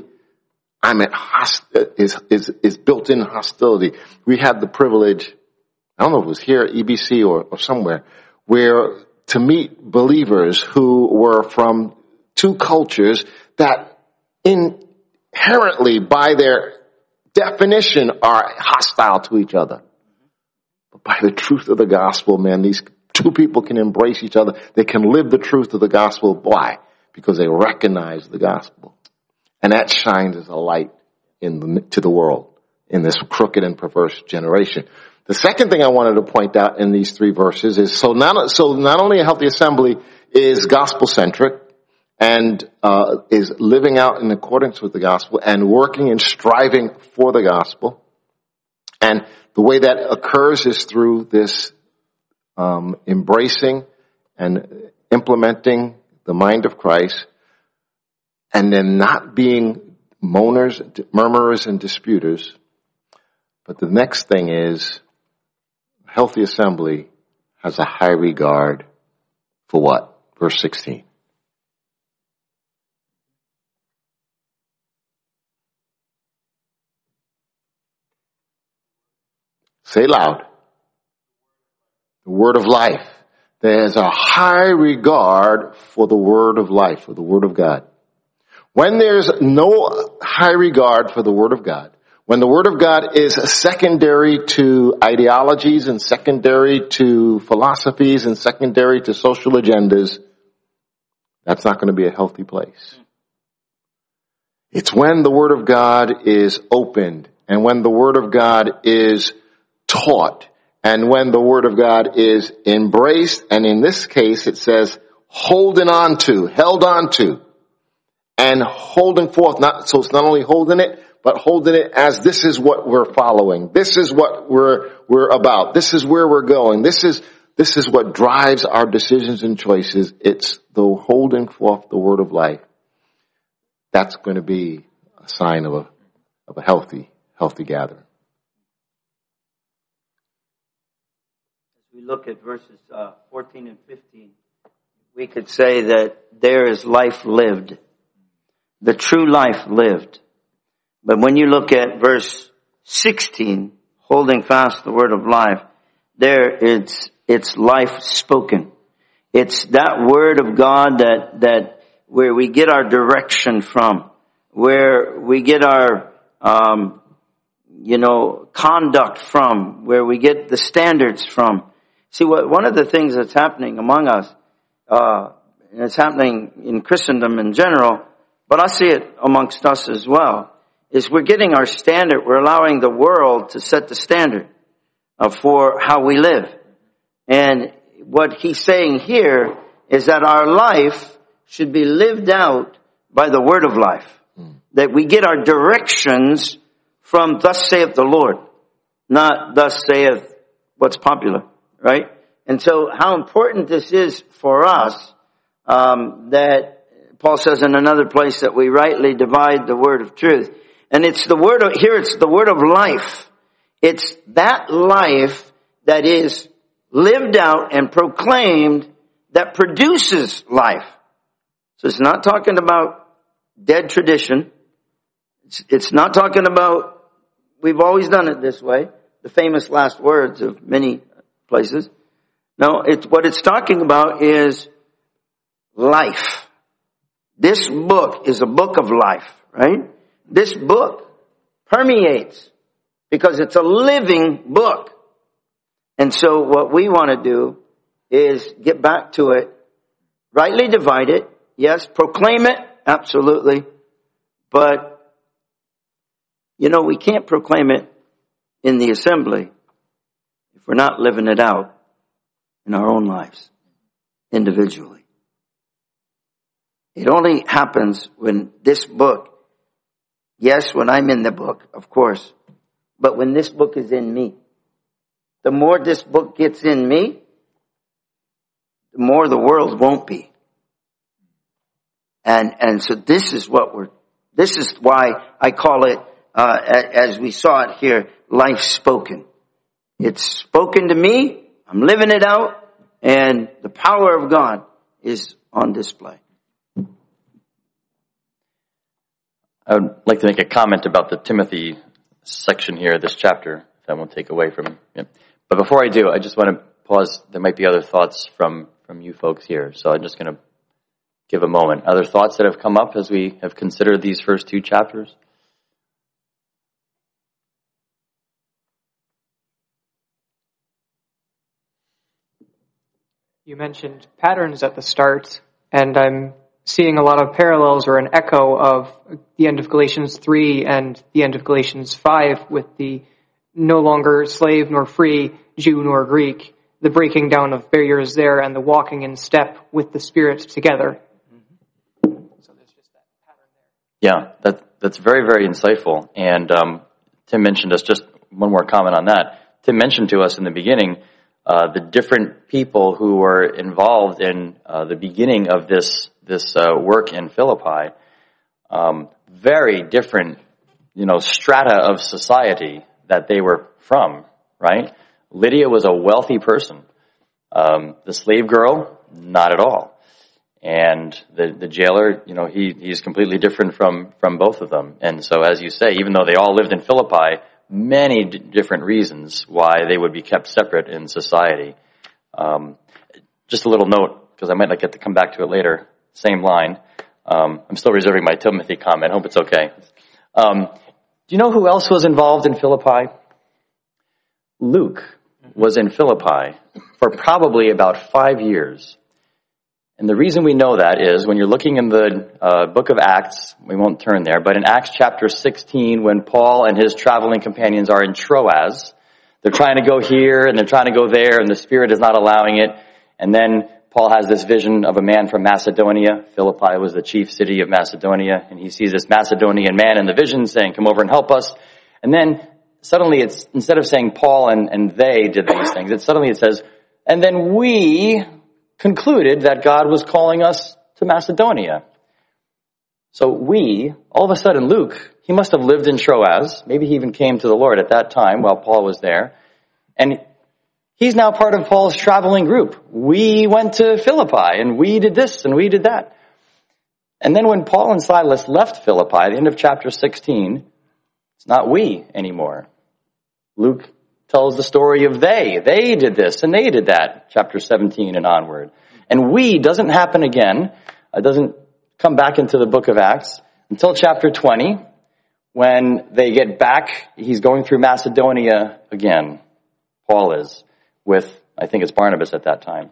S2: is built in hostility. We had the privilege, I don't know if it was here at EBC or somewhere, where to meet believers who were from two cultures that inherently, by their definition, are hostile to each other. But by the truth of the gospel, man, these two people can embrace each other. They can live the truth of the gospel. Why? Because they recognize the gospel. And that shines as a light to the world in this crooked and perverse generation. The second thing I wanted to point out in these three verses is so not only a healthy assembly is gospel centric and is living out in accordance with the gospel and working and striving for the gospel. And the way that occurs is through this embracing and implementing the mind of Christ, and then not being moaners, murmurers, and disputers. But the next thing is, healthy assembly has a high regard for what? Verse 16. Say loud. The word of life. There's a high regard for the word of life, for the word of God. When there's no high regard for the word of God, when the word of God is secondary to ideologies and secondary to philosophies and secondary to social agendas, that's not going to be a healthy place. It's when the word of God is opened and when the word of God is taught and when the word of God is embraced, and in this case it says held on to, and holding forth, so it's not only holding it, but holding it as this is what we're following. This is what we're about. This is where we're going. This is what drives our decisions and choices. It's the holding forth the word of life. That's going to be a sign of a healthy gathering.
S6: We look at verses 14 and 15, we could say that there is life lived, the true life lived. But when you look at verse 16, holding fast the word of life, there it's life spoken. It's that word of God that where we get our direction from, where we get our conduct from, where we get the standards from. See, one of the things that's happening among us, and it's happening in Christendom in general, but I see it amongst us as well, is we're getting our standard. We're allowing the world to set the standard for how we live. And what he's saying here is that our life should be lived out by the word of life. That we get our directions from thus saith the Lord, not thus saith what's popular, right? And so how important this is for us, that Paul says in another place that we rightly divide the word of truth. And it's the word of, here it's the word of life. It's that life that is lived out and proclaimed that produces life. So it's not talking about dead tradition. It's not talking about, we've always done it this way, the famous last words of many places. No, what it's talking about is life. This book is a book of life, right? This book permeates because it's a living book. And so what we want to do is get back to it, rightly divide it, yes, proclaim it, absolutely. But, we can't proclaim it in the assembly if we're not living it out in our own lives, individually. It only happens when this book, yes, when I'm in the book, of course, but when this book is in me. The more this book gets in me, the more the world won't be. And so this is why I call it, as we saw it here, life spoken. It's spoken to me, I'm living it out, and the power of God is on display.
S1: I would like to make a comment about the Timothy section here, this chapter, if I won't take away from it. But before I do, I just want to pause. There might be other thoughts from you folks here, so I'm just going to give a moment. Other thoughts that have come up as we have considered these first two chapters?
S4: You mentioned patterns at the start, and I'm seeing a lot of parallels or an echo of the end of Galatians 3 and the end of Galatians 5 with the no longer slave nor free, Jew nor Greek, the breaking down of barriers there and the walking in step with the Spirit together. So there's just that pattern
S1: there. Yeah, that's very, very insightful. And Tim mentioned us, just one more comment on that. Tim mentioned to us in the beginning the different people who were involved in the beginning of this work in Philippi. Very different, strata of society that they were from, right? Lydia was a wealthy person. The slave girl, not at all. And the jailer, he's completely different from both of them. And so, as you say, even though they all lived in Philippi, many different reasons why they would be kept separate in society. Just a little note, because I might not get to come back to it later. Same line. I'm still reserving my Timothy comment. Hope it's okay. Do you know who else was involved in Philippi? Luke was in Philippi for probably about 5 years. And the reason we know that is when you're looking in the book of Acts, we won't turn there, but in Acts chapter 16, when Paul and his traveling companions are in Troas, they're trying to go here and they're trying to go there and the Spirit is not allowing it. And then Paul has this vision of a man from Macedonia. Philippi was the chief city of Macedonia, and he sees this Macedonian man in the vision saying, come over and help us. And then suddenly it's, instead of saying Paul and they did these things, it says, and then we concluded that God was calling us to Macedonia. So all of a sudden, Luke, he must have lived in Troas. Maybe he even came to the Lord at that time while Paul was there. And he's now part of Paul's traveling group. We went to Philippi, and we did this, and we did that. And then when Paul and Silas left Philippi, at the end of chapter 16, it's not we anymore. Luke tells the story of they. They did this, and they did that, chapter 17 and onward. And we doesn't happen again. It doesn't come back into the book of Acts until chapter 20, when they get back. He's going through Macedonia again. Paul is. With, I think it's Barnabas at that time.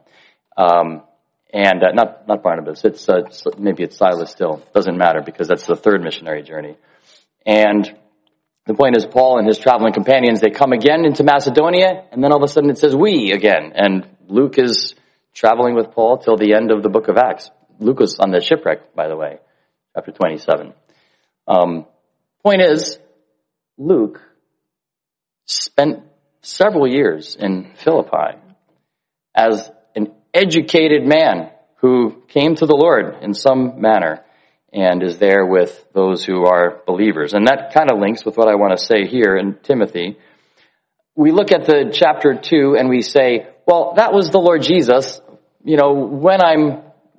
S1: Not Barnabas, maybe it's Silas still. Doesn't matter because that's the third missionary journey. And the point is Paul and his traveling companions, they come again into Macedonia, and then all of a sudden it says we again. And Luke is traveling with Paul till the end of the book of Acts. Luke was on the shipwreck, by the way, chapter 27. Point is, Luke spent several years in Philippi as an educated man who came to the Lord in some manner and is there with those who are believers. And that kind of links with what I want to say here in Timothy. We look at the chapter 2 and we say, well, that was the Lord Jesus. When I'm,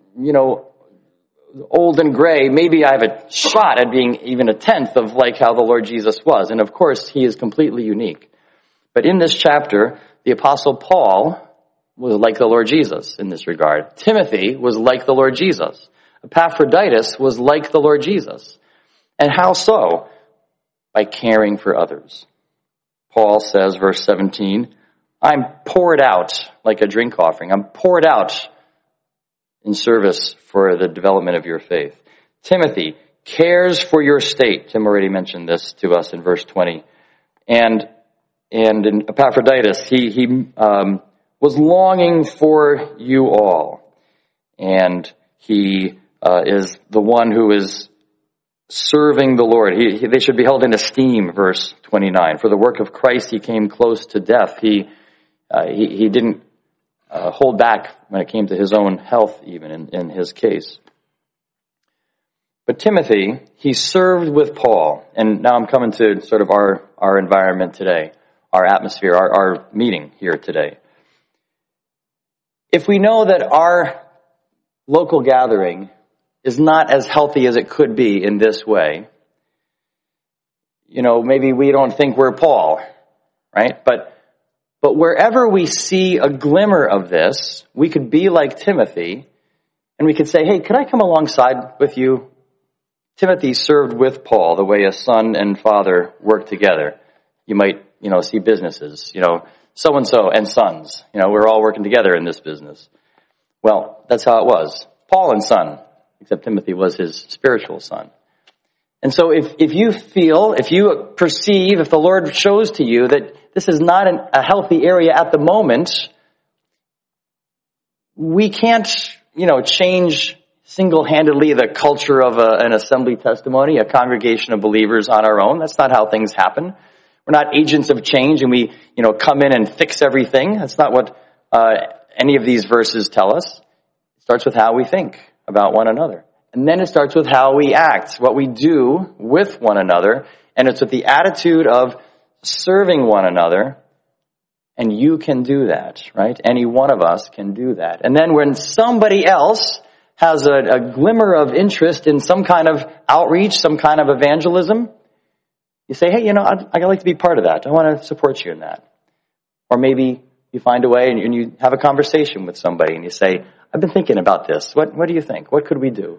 S1: old and gray, maybe I have a shot at being even a tenth of like how the Lord Jesus was. And of course, he is completely unique. But in this chapter, the Apostle Paul was like the Lord Jesus in this regard. Timothy was like the Lord Jesus. Epaphroditus was like the Lord Jesus. And how so? By caring for others. Paul says, verse 17, I'm poured out like a drink offering. I'm poured out in service for the development of your faith. Timothy cares for your state. Tim already mentioned this to us in verse 20. And in Epaphroditus, he was longing for you all. And he is the one who is serving the Lord. They should be held in esteem, verse 29. For the work of Christ, he came close to death. He didn't hold back when it came to his own health, even in his case. But Timothy, he served with Paul. And now I'm coming to sort of our environment today, our atmosphere, our meeting here today. If we know that our local gathering is not as healthy as it could be in this way, maybe we don't think we're Paul, right? But wherever we see a glimmer of this, we could be like Timothy, and we could say, hey, could I come alongside with you? Timothy served with Paul the way a son and father work together. You might, see businesses, so-and-so and sons. We're all working together in this business. Well, that's how it was. Paul and son, except Timothy was his spiritual son. And so if you feel, if you perceive, if the Lord shows to you that this is not a healthy area at the moment, we can't, change single-handedly the culture of an assembly testimony, a congregation of believers on our own. That's not how things happen. We're not agents of change and we, come in and fix everything. That's not what any of these verses tell us. It starts with how we think about one another. And then it starts with how we act, what we do with one another. And it's with the attitude of serving one another. And you can do that, right? Any one of us can do that. And then when somebody else has a glimmer of interest in some kind of outreach, some kind of evangelism, you say, hey, I'd like to be part of that. I want to support you in that. Or maybe you find a way and you have a conversation with somebody and you say, I've been thinking about this. What do you think? What could we do?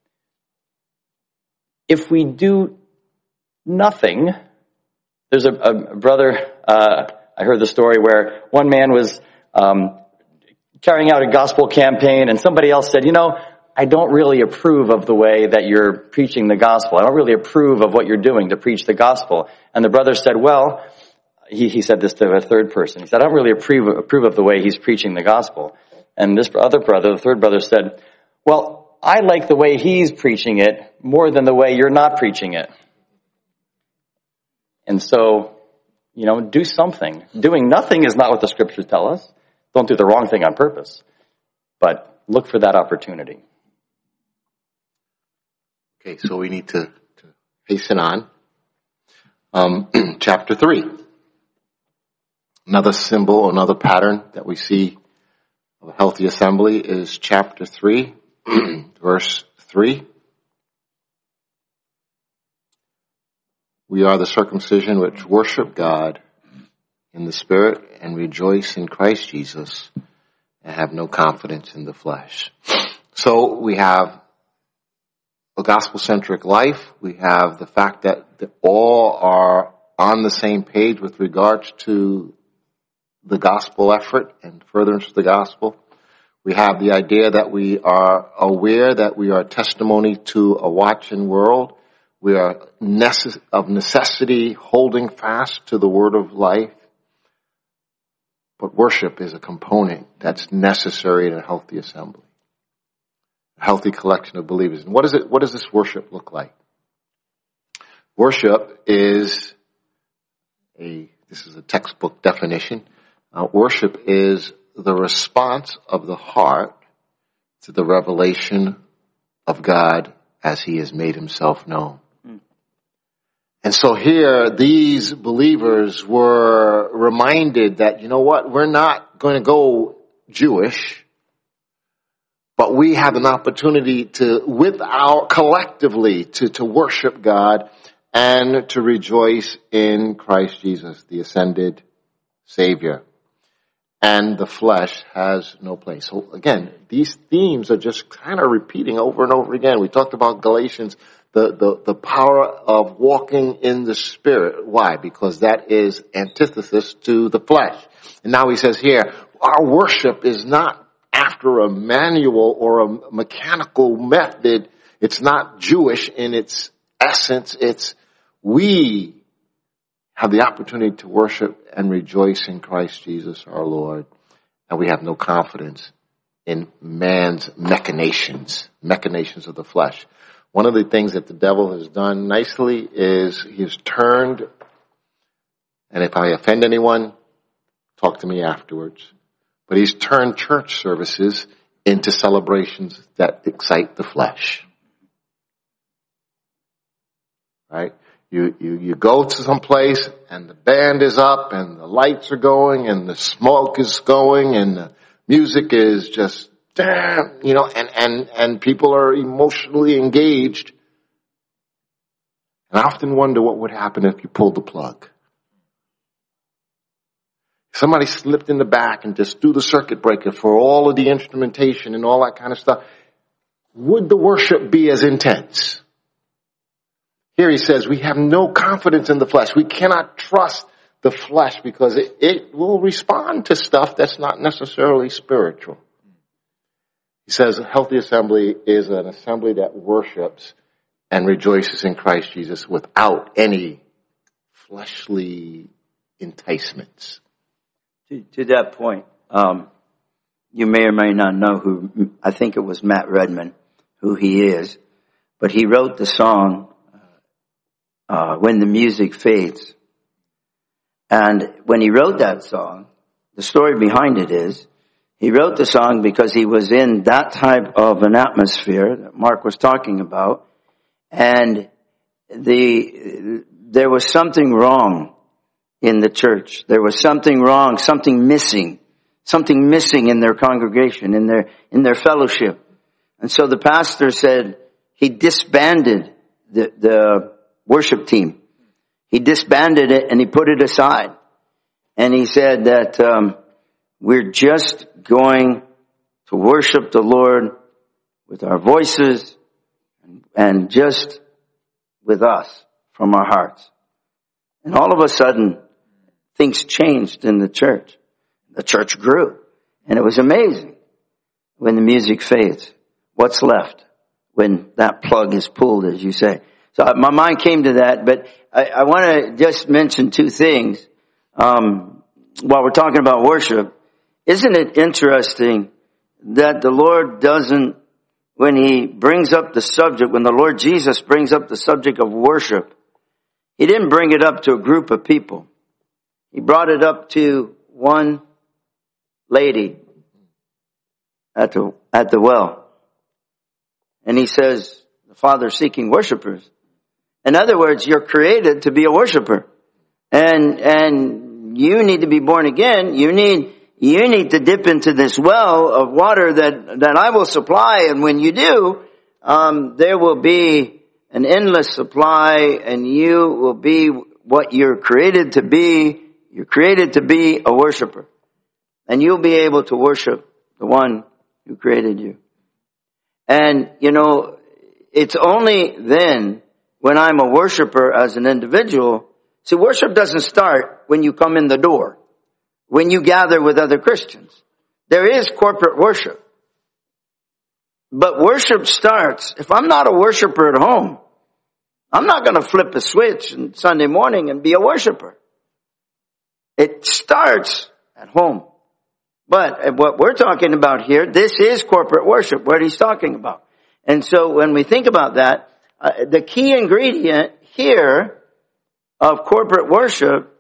S1: If we do nothing, there's a brother, I heard the story where one man was carrying out a gospel campaign and somebody else said, I don't really approve of the way that you're preaching the gospel. I don't really approve of what you're doing to preach the gospel. And the brother said, well, he said this to a third person. He said, I don't really approve of the way he's preaching the gospel. And this other brother, the third brother, said, well, I like the way he's preaching it more than the way you're not preaching it. And so, do something. Doing nothing is not what the scriptures tell us. Don't do the wrong thing on purpose. But look for that opportunity.
S2: Okay, so we need to hasten on. Chapter 3. Another symbol, another pattern that we see of a healthy assembly is chapter 3, verse 3. We are the circumcision which worship God in the Spirit and rejoice in Christ Jesus and have no confidence in the flesh. So we have a gospel-centric life. We have the fact that all are on the same page with regards to the gospel effort and furtherance of the gospel. We have the idea that we are aware that we are testimony to a watching world. We are of necessity holding fast to the word of life. But worship is a component that's necessary in a healthy assembly, a healthy collection of believers. And what does this worship look like? Worship is this is a textbook definition. Worship is the response of the heart to the revelation of God as he has made himself known. And so here, these believers were reminded that, you know what, we're not going to go Jewish, but we have an opportunity collectively to worship God and to rejoice in Christ Jesus, the ascended Savior. And the flesh has no place. So again, these themes are just kind of repeating over and over again. We talked about Galatians, the power of walking in the Spirit. Why? Because that is antithesis to the flesh. And now he says here, our worship is not after a manual or a mechanical method. It's not Jewish in its essence. We have the opportunity to worship and rejoice in Christ Jesus our Lord. And we have no confidence in man's machinations of the flesh. One of the things that the devil has done nicely is he has turned, and if I offend anyone, talk to me afterwards, but he's turned church services into celebrations that excite the flesh. Right? You go to some place and the band is up and the lights are going and the smoke is going and the music is just, and people are emotionally engaged. And I often wonder what would happen if you pulled the plug. Somebody slipped in the back and just threw the circuit breaker for all of the instrumentation and all that kind of stuff. Would the worship be as intense? Here he says, we have no confidence in the flesh. We cannot trust the flesh because it will respond to stuff that's not necessarily spiritual. He says a healthy assembly is an assembly that worships and rejoices in Christ Jesus without any fleshly enticements.
S6: To that point, you may or may not know who, I think it was Matt Redman, who he is, but he wrote the song, When the Music Fades. And when he wrote that song, the story behind it is, he wrote the song because he was in that type of an atmosphere that Mark was talking about, and there was something wrong in the church. There was something wrong, something missing in their congregation, in their fellowship. And so the pastor said he disbanded the worship team. He disbanded it and he put it aside. And he said that we're just going to worship the Lord with our voices and just with us from our hearts. And all of a sudden, things changed in the church. The church grew. And it was amazing when the music fades. What's left when that plug is pulled, as you say? So my mind came to that, but I want to just mention two things. While we're talking about worship, isn't it interesting that the Lord doesn't, when he brings up the subject, when the Lord Jesus brings up the subject of worship, he didn't bring it up to a group of people. He brought it up to one lady at the well. And he says, the Father's seeking worshipers. In other words, you're created to be a worshiper. And you need to be born again. You need to dip into this well of water that I will supply. And when you do, there will be an endless supply and you will be what you're created to be. You're created to be a worshiper. And you'll be able to worship the one who created you. And, it's only then when I'm a worshiper as an individual. See, worship doesn't start when you come in the door, when you gather with other Christians. There is corporate worship. But worship starts, if I'm not a worshiper at home, I'm not going to flip a switch on Sunday morning and be a worshiper. It starts at home. But what we're talking about here, this is corporate worship, what he's talking about. And so when we think about that, the key ingredient here of corporate worship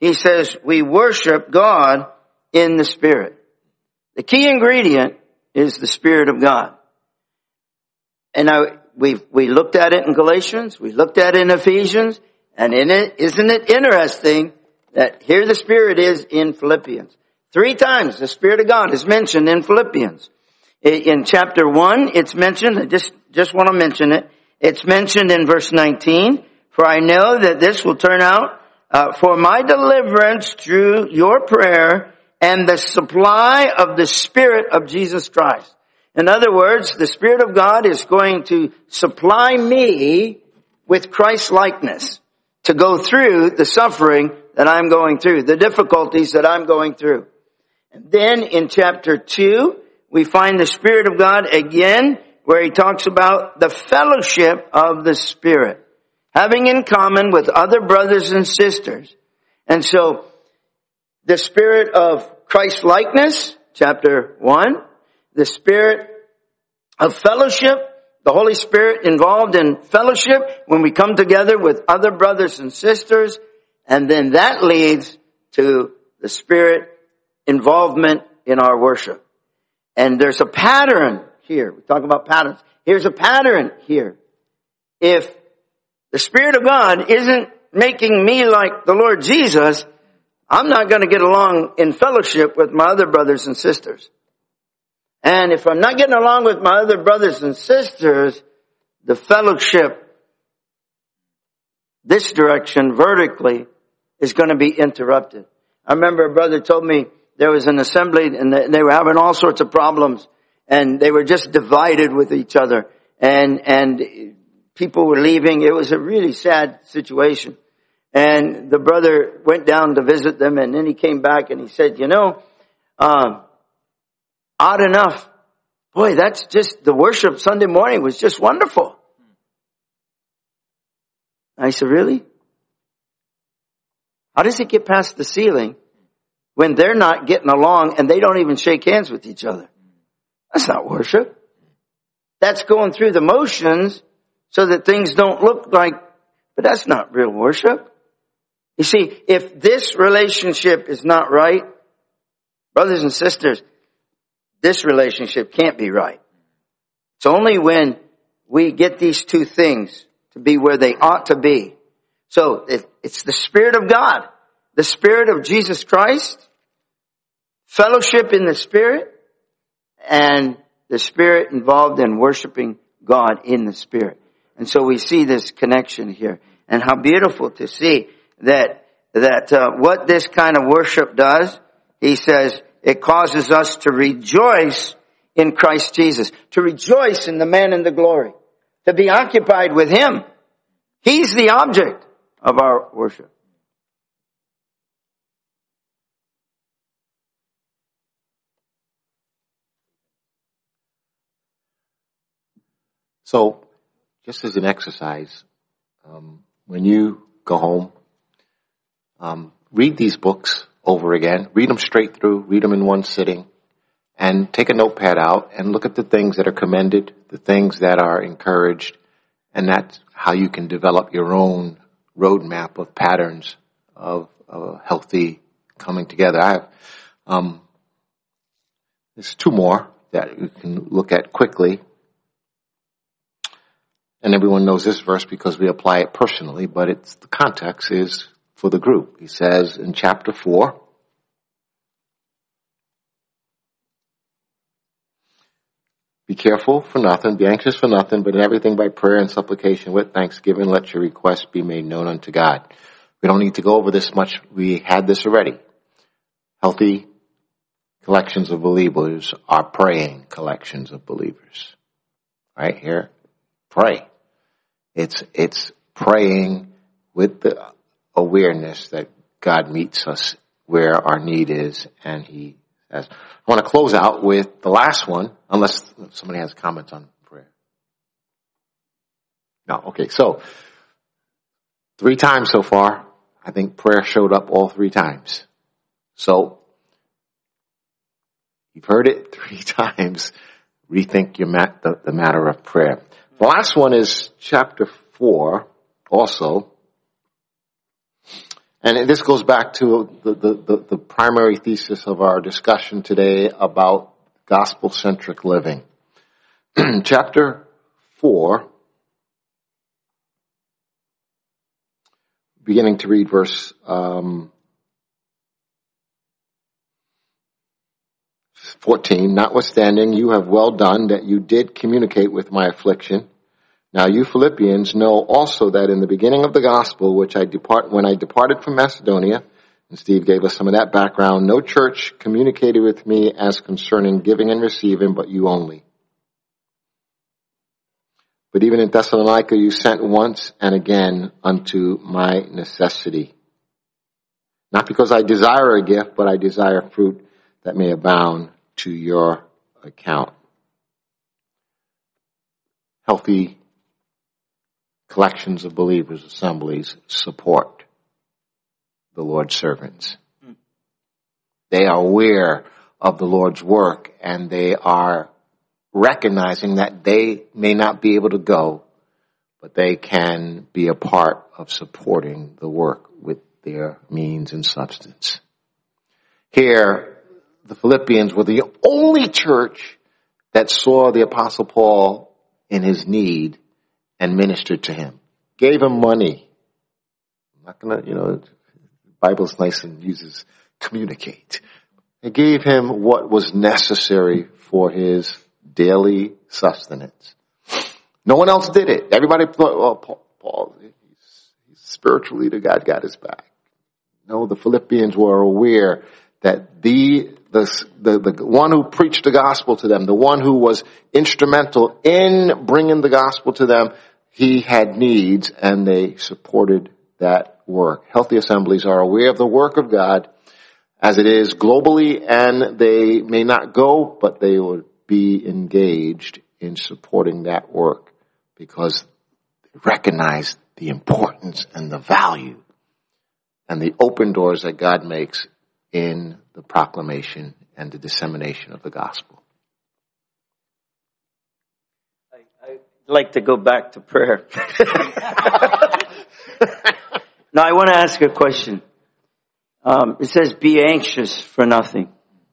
S6: he says we worship God in the Spirit. The key ingredient is the Spirit of God. And we looked at it in Galatians, we looked at it in Ephesians, and isn't it interesting that here the Spirit is in Philippians? 3 times the Spirit of God is mentioned in Philippians. In chapter 1, it's mentioned, I just want to mention it. It's mentioned in verse 19, for I know that this will turn out for my deliverance through your prayer and the supply of the Spirit of Jesus Christ. In other words, the Spirit of God is going to supply me with Christ-likeness to go through the suffering that I'm going through, the difficulties that I'm going through. And then in chapter 2, we find the Spirit of God again, where he talks about the fellowship of the Spirit, having in common with other brothers and sisters. And so, the Spirit of Christ-likeness, chapter 1, the Spirit of fellowship, the Holy Spirit involved in fellowship when we come together with other brothers and sisters, and then that leads to the Spirit involvement in our worship. And there's a pattern here. We talk about patterns. Here's a pattern here. If the Spirit of God isn't making me like the Lord Jesus, I'm not going to get along in fellowship with my other brothers and sisters. And if I'm not getting along with my other brothers and sisters, the fellowship, this direction vertically, is going to be interrupted. I remember a brother told me there was an assembly and they were having all sorts of problems and they were just divided with each other and people were leaving. It was a really sad situation. And the brother went down to visit them and then he came back and he said, odd enough, boy, that's just, the worship Sunday morning was just wonderful. I said, really? How does it get past the ceiling when they're not getting along and they don't even shake hands with each other? That's not worship. That's going through the motions so that things don't look like, but that's not real worship. You see, if this relationship is not right, brothers and sisters, this relationship can't be right. It's only when we get these two things to be where they ought to be. So it's the Spirit of God, the Spirit of Jesus Christ, fellowship in the Spirit, and the Spirit involved in worshiping God in the Spirit. And so we see this connection here. And how beautiful to see that what this kind of worship does, he says, it causes us to rejoice in Christ Jesus, to rejoice in the man in the glory, to be occupied with him. He's the object of our worship.
S2: So, just as an exercise, when you go home, read these books over again. Read them straight through. Read them in one sitting. And take a notepad out and look at the things that are commended, the things that are encouraged. And that's how you can develop your own roadmap of patterns of healthy coming together. I have, there's 2 more that you can look at quickly. And everyone knows this verse because we apply it personally, but it's the context is for the group. He says in chapter 4, be careful for nothing, be anxious for nothing, but in everything by prayer and supplication with thanksgiving, let your requests be made known unto God. We don't need to go over this much. We had this already. Healthy collections of believers are praying collections of believers. Right here, pray. It's praying with the awareness that God meets us where our need is, and he has. I want to close out with the last one, unless somebody has comments on prayer. No, okay, so 3 times so far, I think prayer showed up all 3 times. So, you've heard it 3 times, rethink the matter of prayer. The last one is chapter 4 also. And this goes back to the primary thesis of our discussion today about gospel-centric living. Chapter 4, beginning to read verse 14, notwithstanding, you have well done that you did communicate with my affliction. Now you Philippians know also that in the beginning of the gospel, when I departed from Macedonia, and Steve gave us some of that background, no church communicated with me as concerning giving and receiving, but you only. But even in Thessalonica you sent once and again unto my necessity. Not because I desire a gift, but I desire fruit that may abound to your account. Healthy collections of believers, assemblies, support the Lord's servants. They are aware of the Lord's work, and they are recognizing that they may not be able to go, but they can be a part of supporting the work with their means and substance. Here, the Philippians were the only church that saw the Apostle Paul in his need and ministered to him. Gave him money. I'm not gonna, the Bible's nice and uses communicate. They gave him what was necessary for his daily sustenance. No one else did it. Everybody thought, well, Paul, he's a spiritual leader. God got his back. No, the Philippians were aware that the one who preached the gospel to them, the one who was instrumental in bringing the gospel to them, he had needs, and they supported that work. Healthy assemblies are aware of the work of God as it is globally, and they may not go, but they will be engaged in supporting that work because they recognize the importance and the value and the open doors that God makes in the proclamation and the dissemination of the gospel.
S6: I'd like to go back to prayer. Now, I want to ask a question. It says, be anxious for nothing.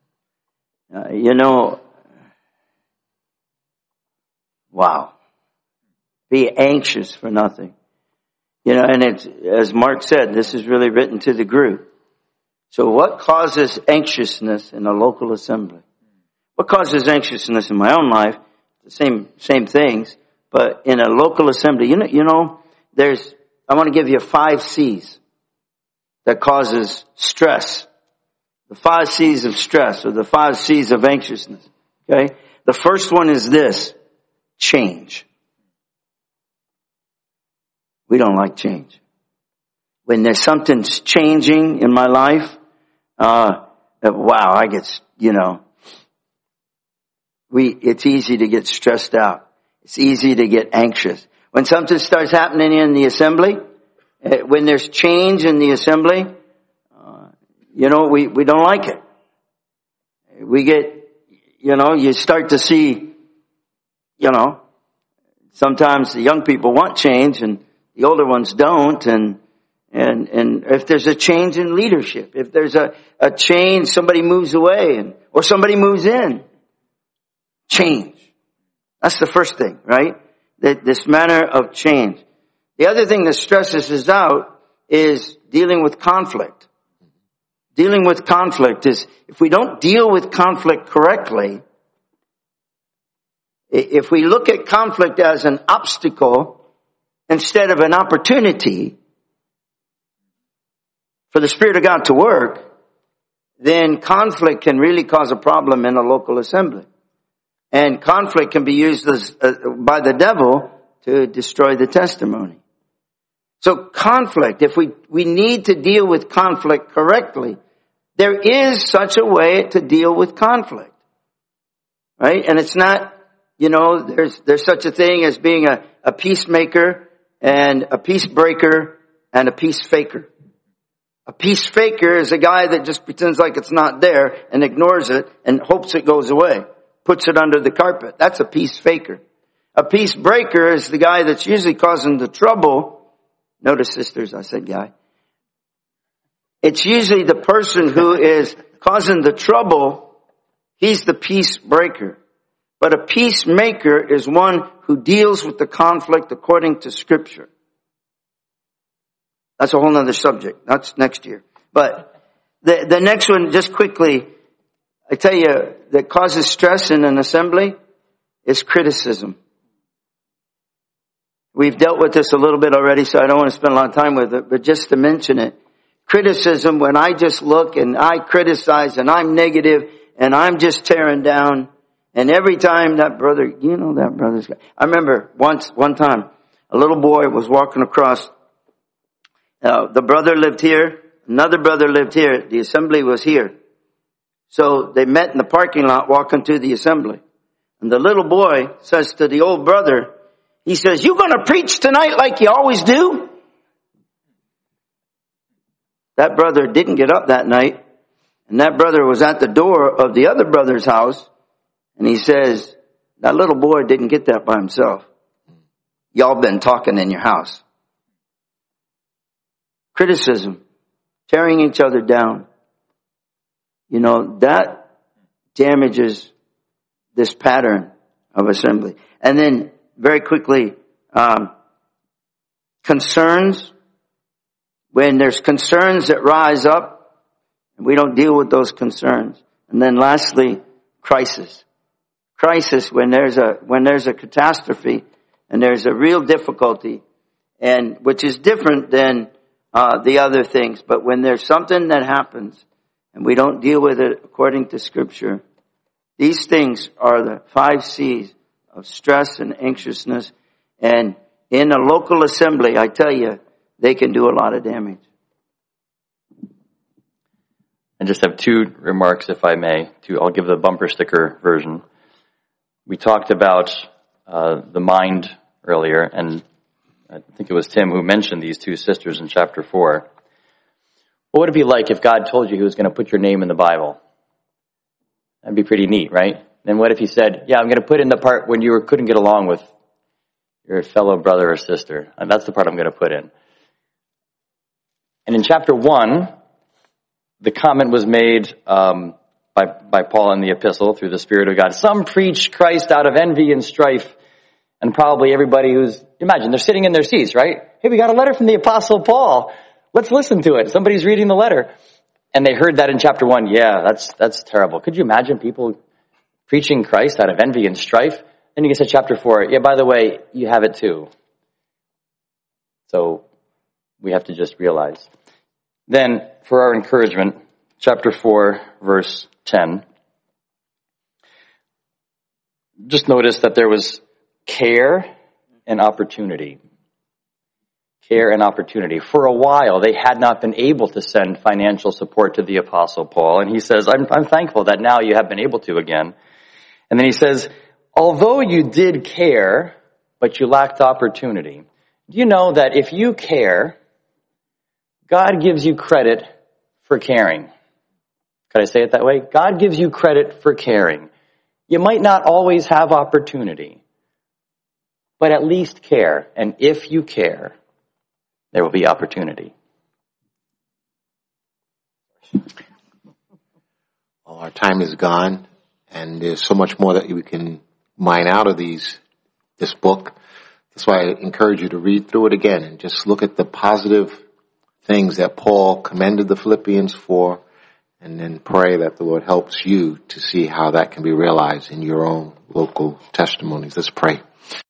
S6: Wow. Be anxious for nothing. And it's, as Mark said, this is really written to the group. So what causes anxiousness in a local assembly? What causes anxiousness in my own life? The same things, but in a local assembly, I want to give you 5 C's that causes stress. The 5 C's of stress, or the 5 C's of anxiousness. Okay? The first one is this: change. We don't like change. When there's something changing in my life, I get, it's easy to get stressed out. It's easy to get anxious. When something starts happening in the assembly, when there's change in the assembly, we don't like it. We get, you start to see, sometimes the young people want change and the older ones don't, and if there's a change in leadership, if there's a change, somebody moves away or somebody moves in, change. That's the first thing, right? This manner of change. The other thing that stresses us out is dealing with conflict. Dealing with conflict is, if we don't deal with conflict correctly, if we look at conflict as an obstacle instead of an opportunity for the Spirit of God to work, then conflict can really cause a problem in a local assembly. And conflict can be used by the devil to destroy the testimony. So conflict, if we need to deal with conflict correctly, there is such a way to deal with conflict. Right? And it's not, there's such a thing as being a peacemaker and a peace breaker and a peace faker. A peace faker is a guy that just pretends like it's not there and ignores it and hopes it goes away. Puts it under the carpet. That's a peace faker. A peace breaker is the guy that's usually causing the trouble. Notice, sisters, I said guy. it's usually the person who is causing the trouble. He's the peace breaker. But a peacemaker is one who deals with the conflict according to Scripture. That's a whole other subject. That's next year. But the next one, just quickly, I tell you, that causes stress in an assembly is criticism. We've dealt with this a little bit already, so I don't want to spend a lot of time with it, but just to mention it. Criticism, when I just look and I criticize and I'm negative and I'm just tearing down, and every time that brother, that brother's guy. I remember one time, a little boy was walking across. The brother lived here. Another brother lived here. The assembly was here. So they met in the parking lot walking to the assembly. And the little boy says to the old brother, he says, "You going to preach tonight like you always do?" That brother didn't get up that night. And that brother was at the door of the other brother's house. And he says, "That little boy didn't get that by himself. Y'all been talking in your house." Criticism, tearing each other down. That damages this pattern of assembly. And then very quickly, concerns. When there's concerns that rise up, and we don't deal with those concerns. And then lastly, crisis. Crisis when there's a catastrophe and there's a real difficulty, and which is different than the other things. But when there's something that happens and we don't deal with it according to Scripture, these things are the 5 C's of stress and anxiousness. And in a local assembly, I tell you, they can do a lot of damage.
S1: I just have 2 remarks, if I may. I'll give the bumper sticker version. We talked about the mind earlier, and I think it was Tim who mentioned these 2 sisters in chapter 4. What would it be like if God told you He was going to put your name in the Bible? That'd be pretty neat, right? Then what if He said, "Yeah, I'm going to put in the part when you couldn't get along with your fellow brother or sister. And that's the part I'm going to put in." And in chapter 1, the comment was made by Paul in the epistle through the Spirit of God. Some preach Christ out of envy and strife. And probably everybody imagine, they're sitting in their seats, right? "Hey, we got a letter from the Apostle Paul. Let's listen to it." Somebody's reading the letter. And they heard that in chapter 1. Yeah, that's terrible. Could you imagine people preaching Christ out of envy and strife? Then you get to chapter 4. Yeah, by the way, you have it too. So we have to just realize. Then, for our encouragement, chapter 4, verse 10. Just notice that there was care and opportunity. Care and opportunity. For a while, they had not been able to send financial support to the Apostle Paul. And he says, I'm thankful that now you have been able to again. And then he says, although you did care, but you lacked opportunity. Do you know that if you care, God gives you credit for caring? Could I say it that way? God gives you credit for caring. You might not always have opportunity, but at least care. And if you care, there will be opportunity.
S2: Well, our time is gone, and there's so much more that we can mine out of this book. That's why I encourage you to read through it again and just look at the positive things that Paul commended the Philippians for, and then pray that the Lord helps you to see how that can be realized in your own local testimonies. Let's pray.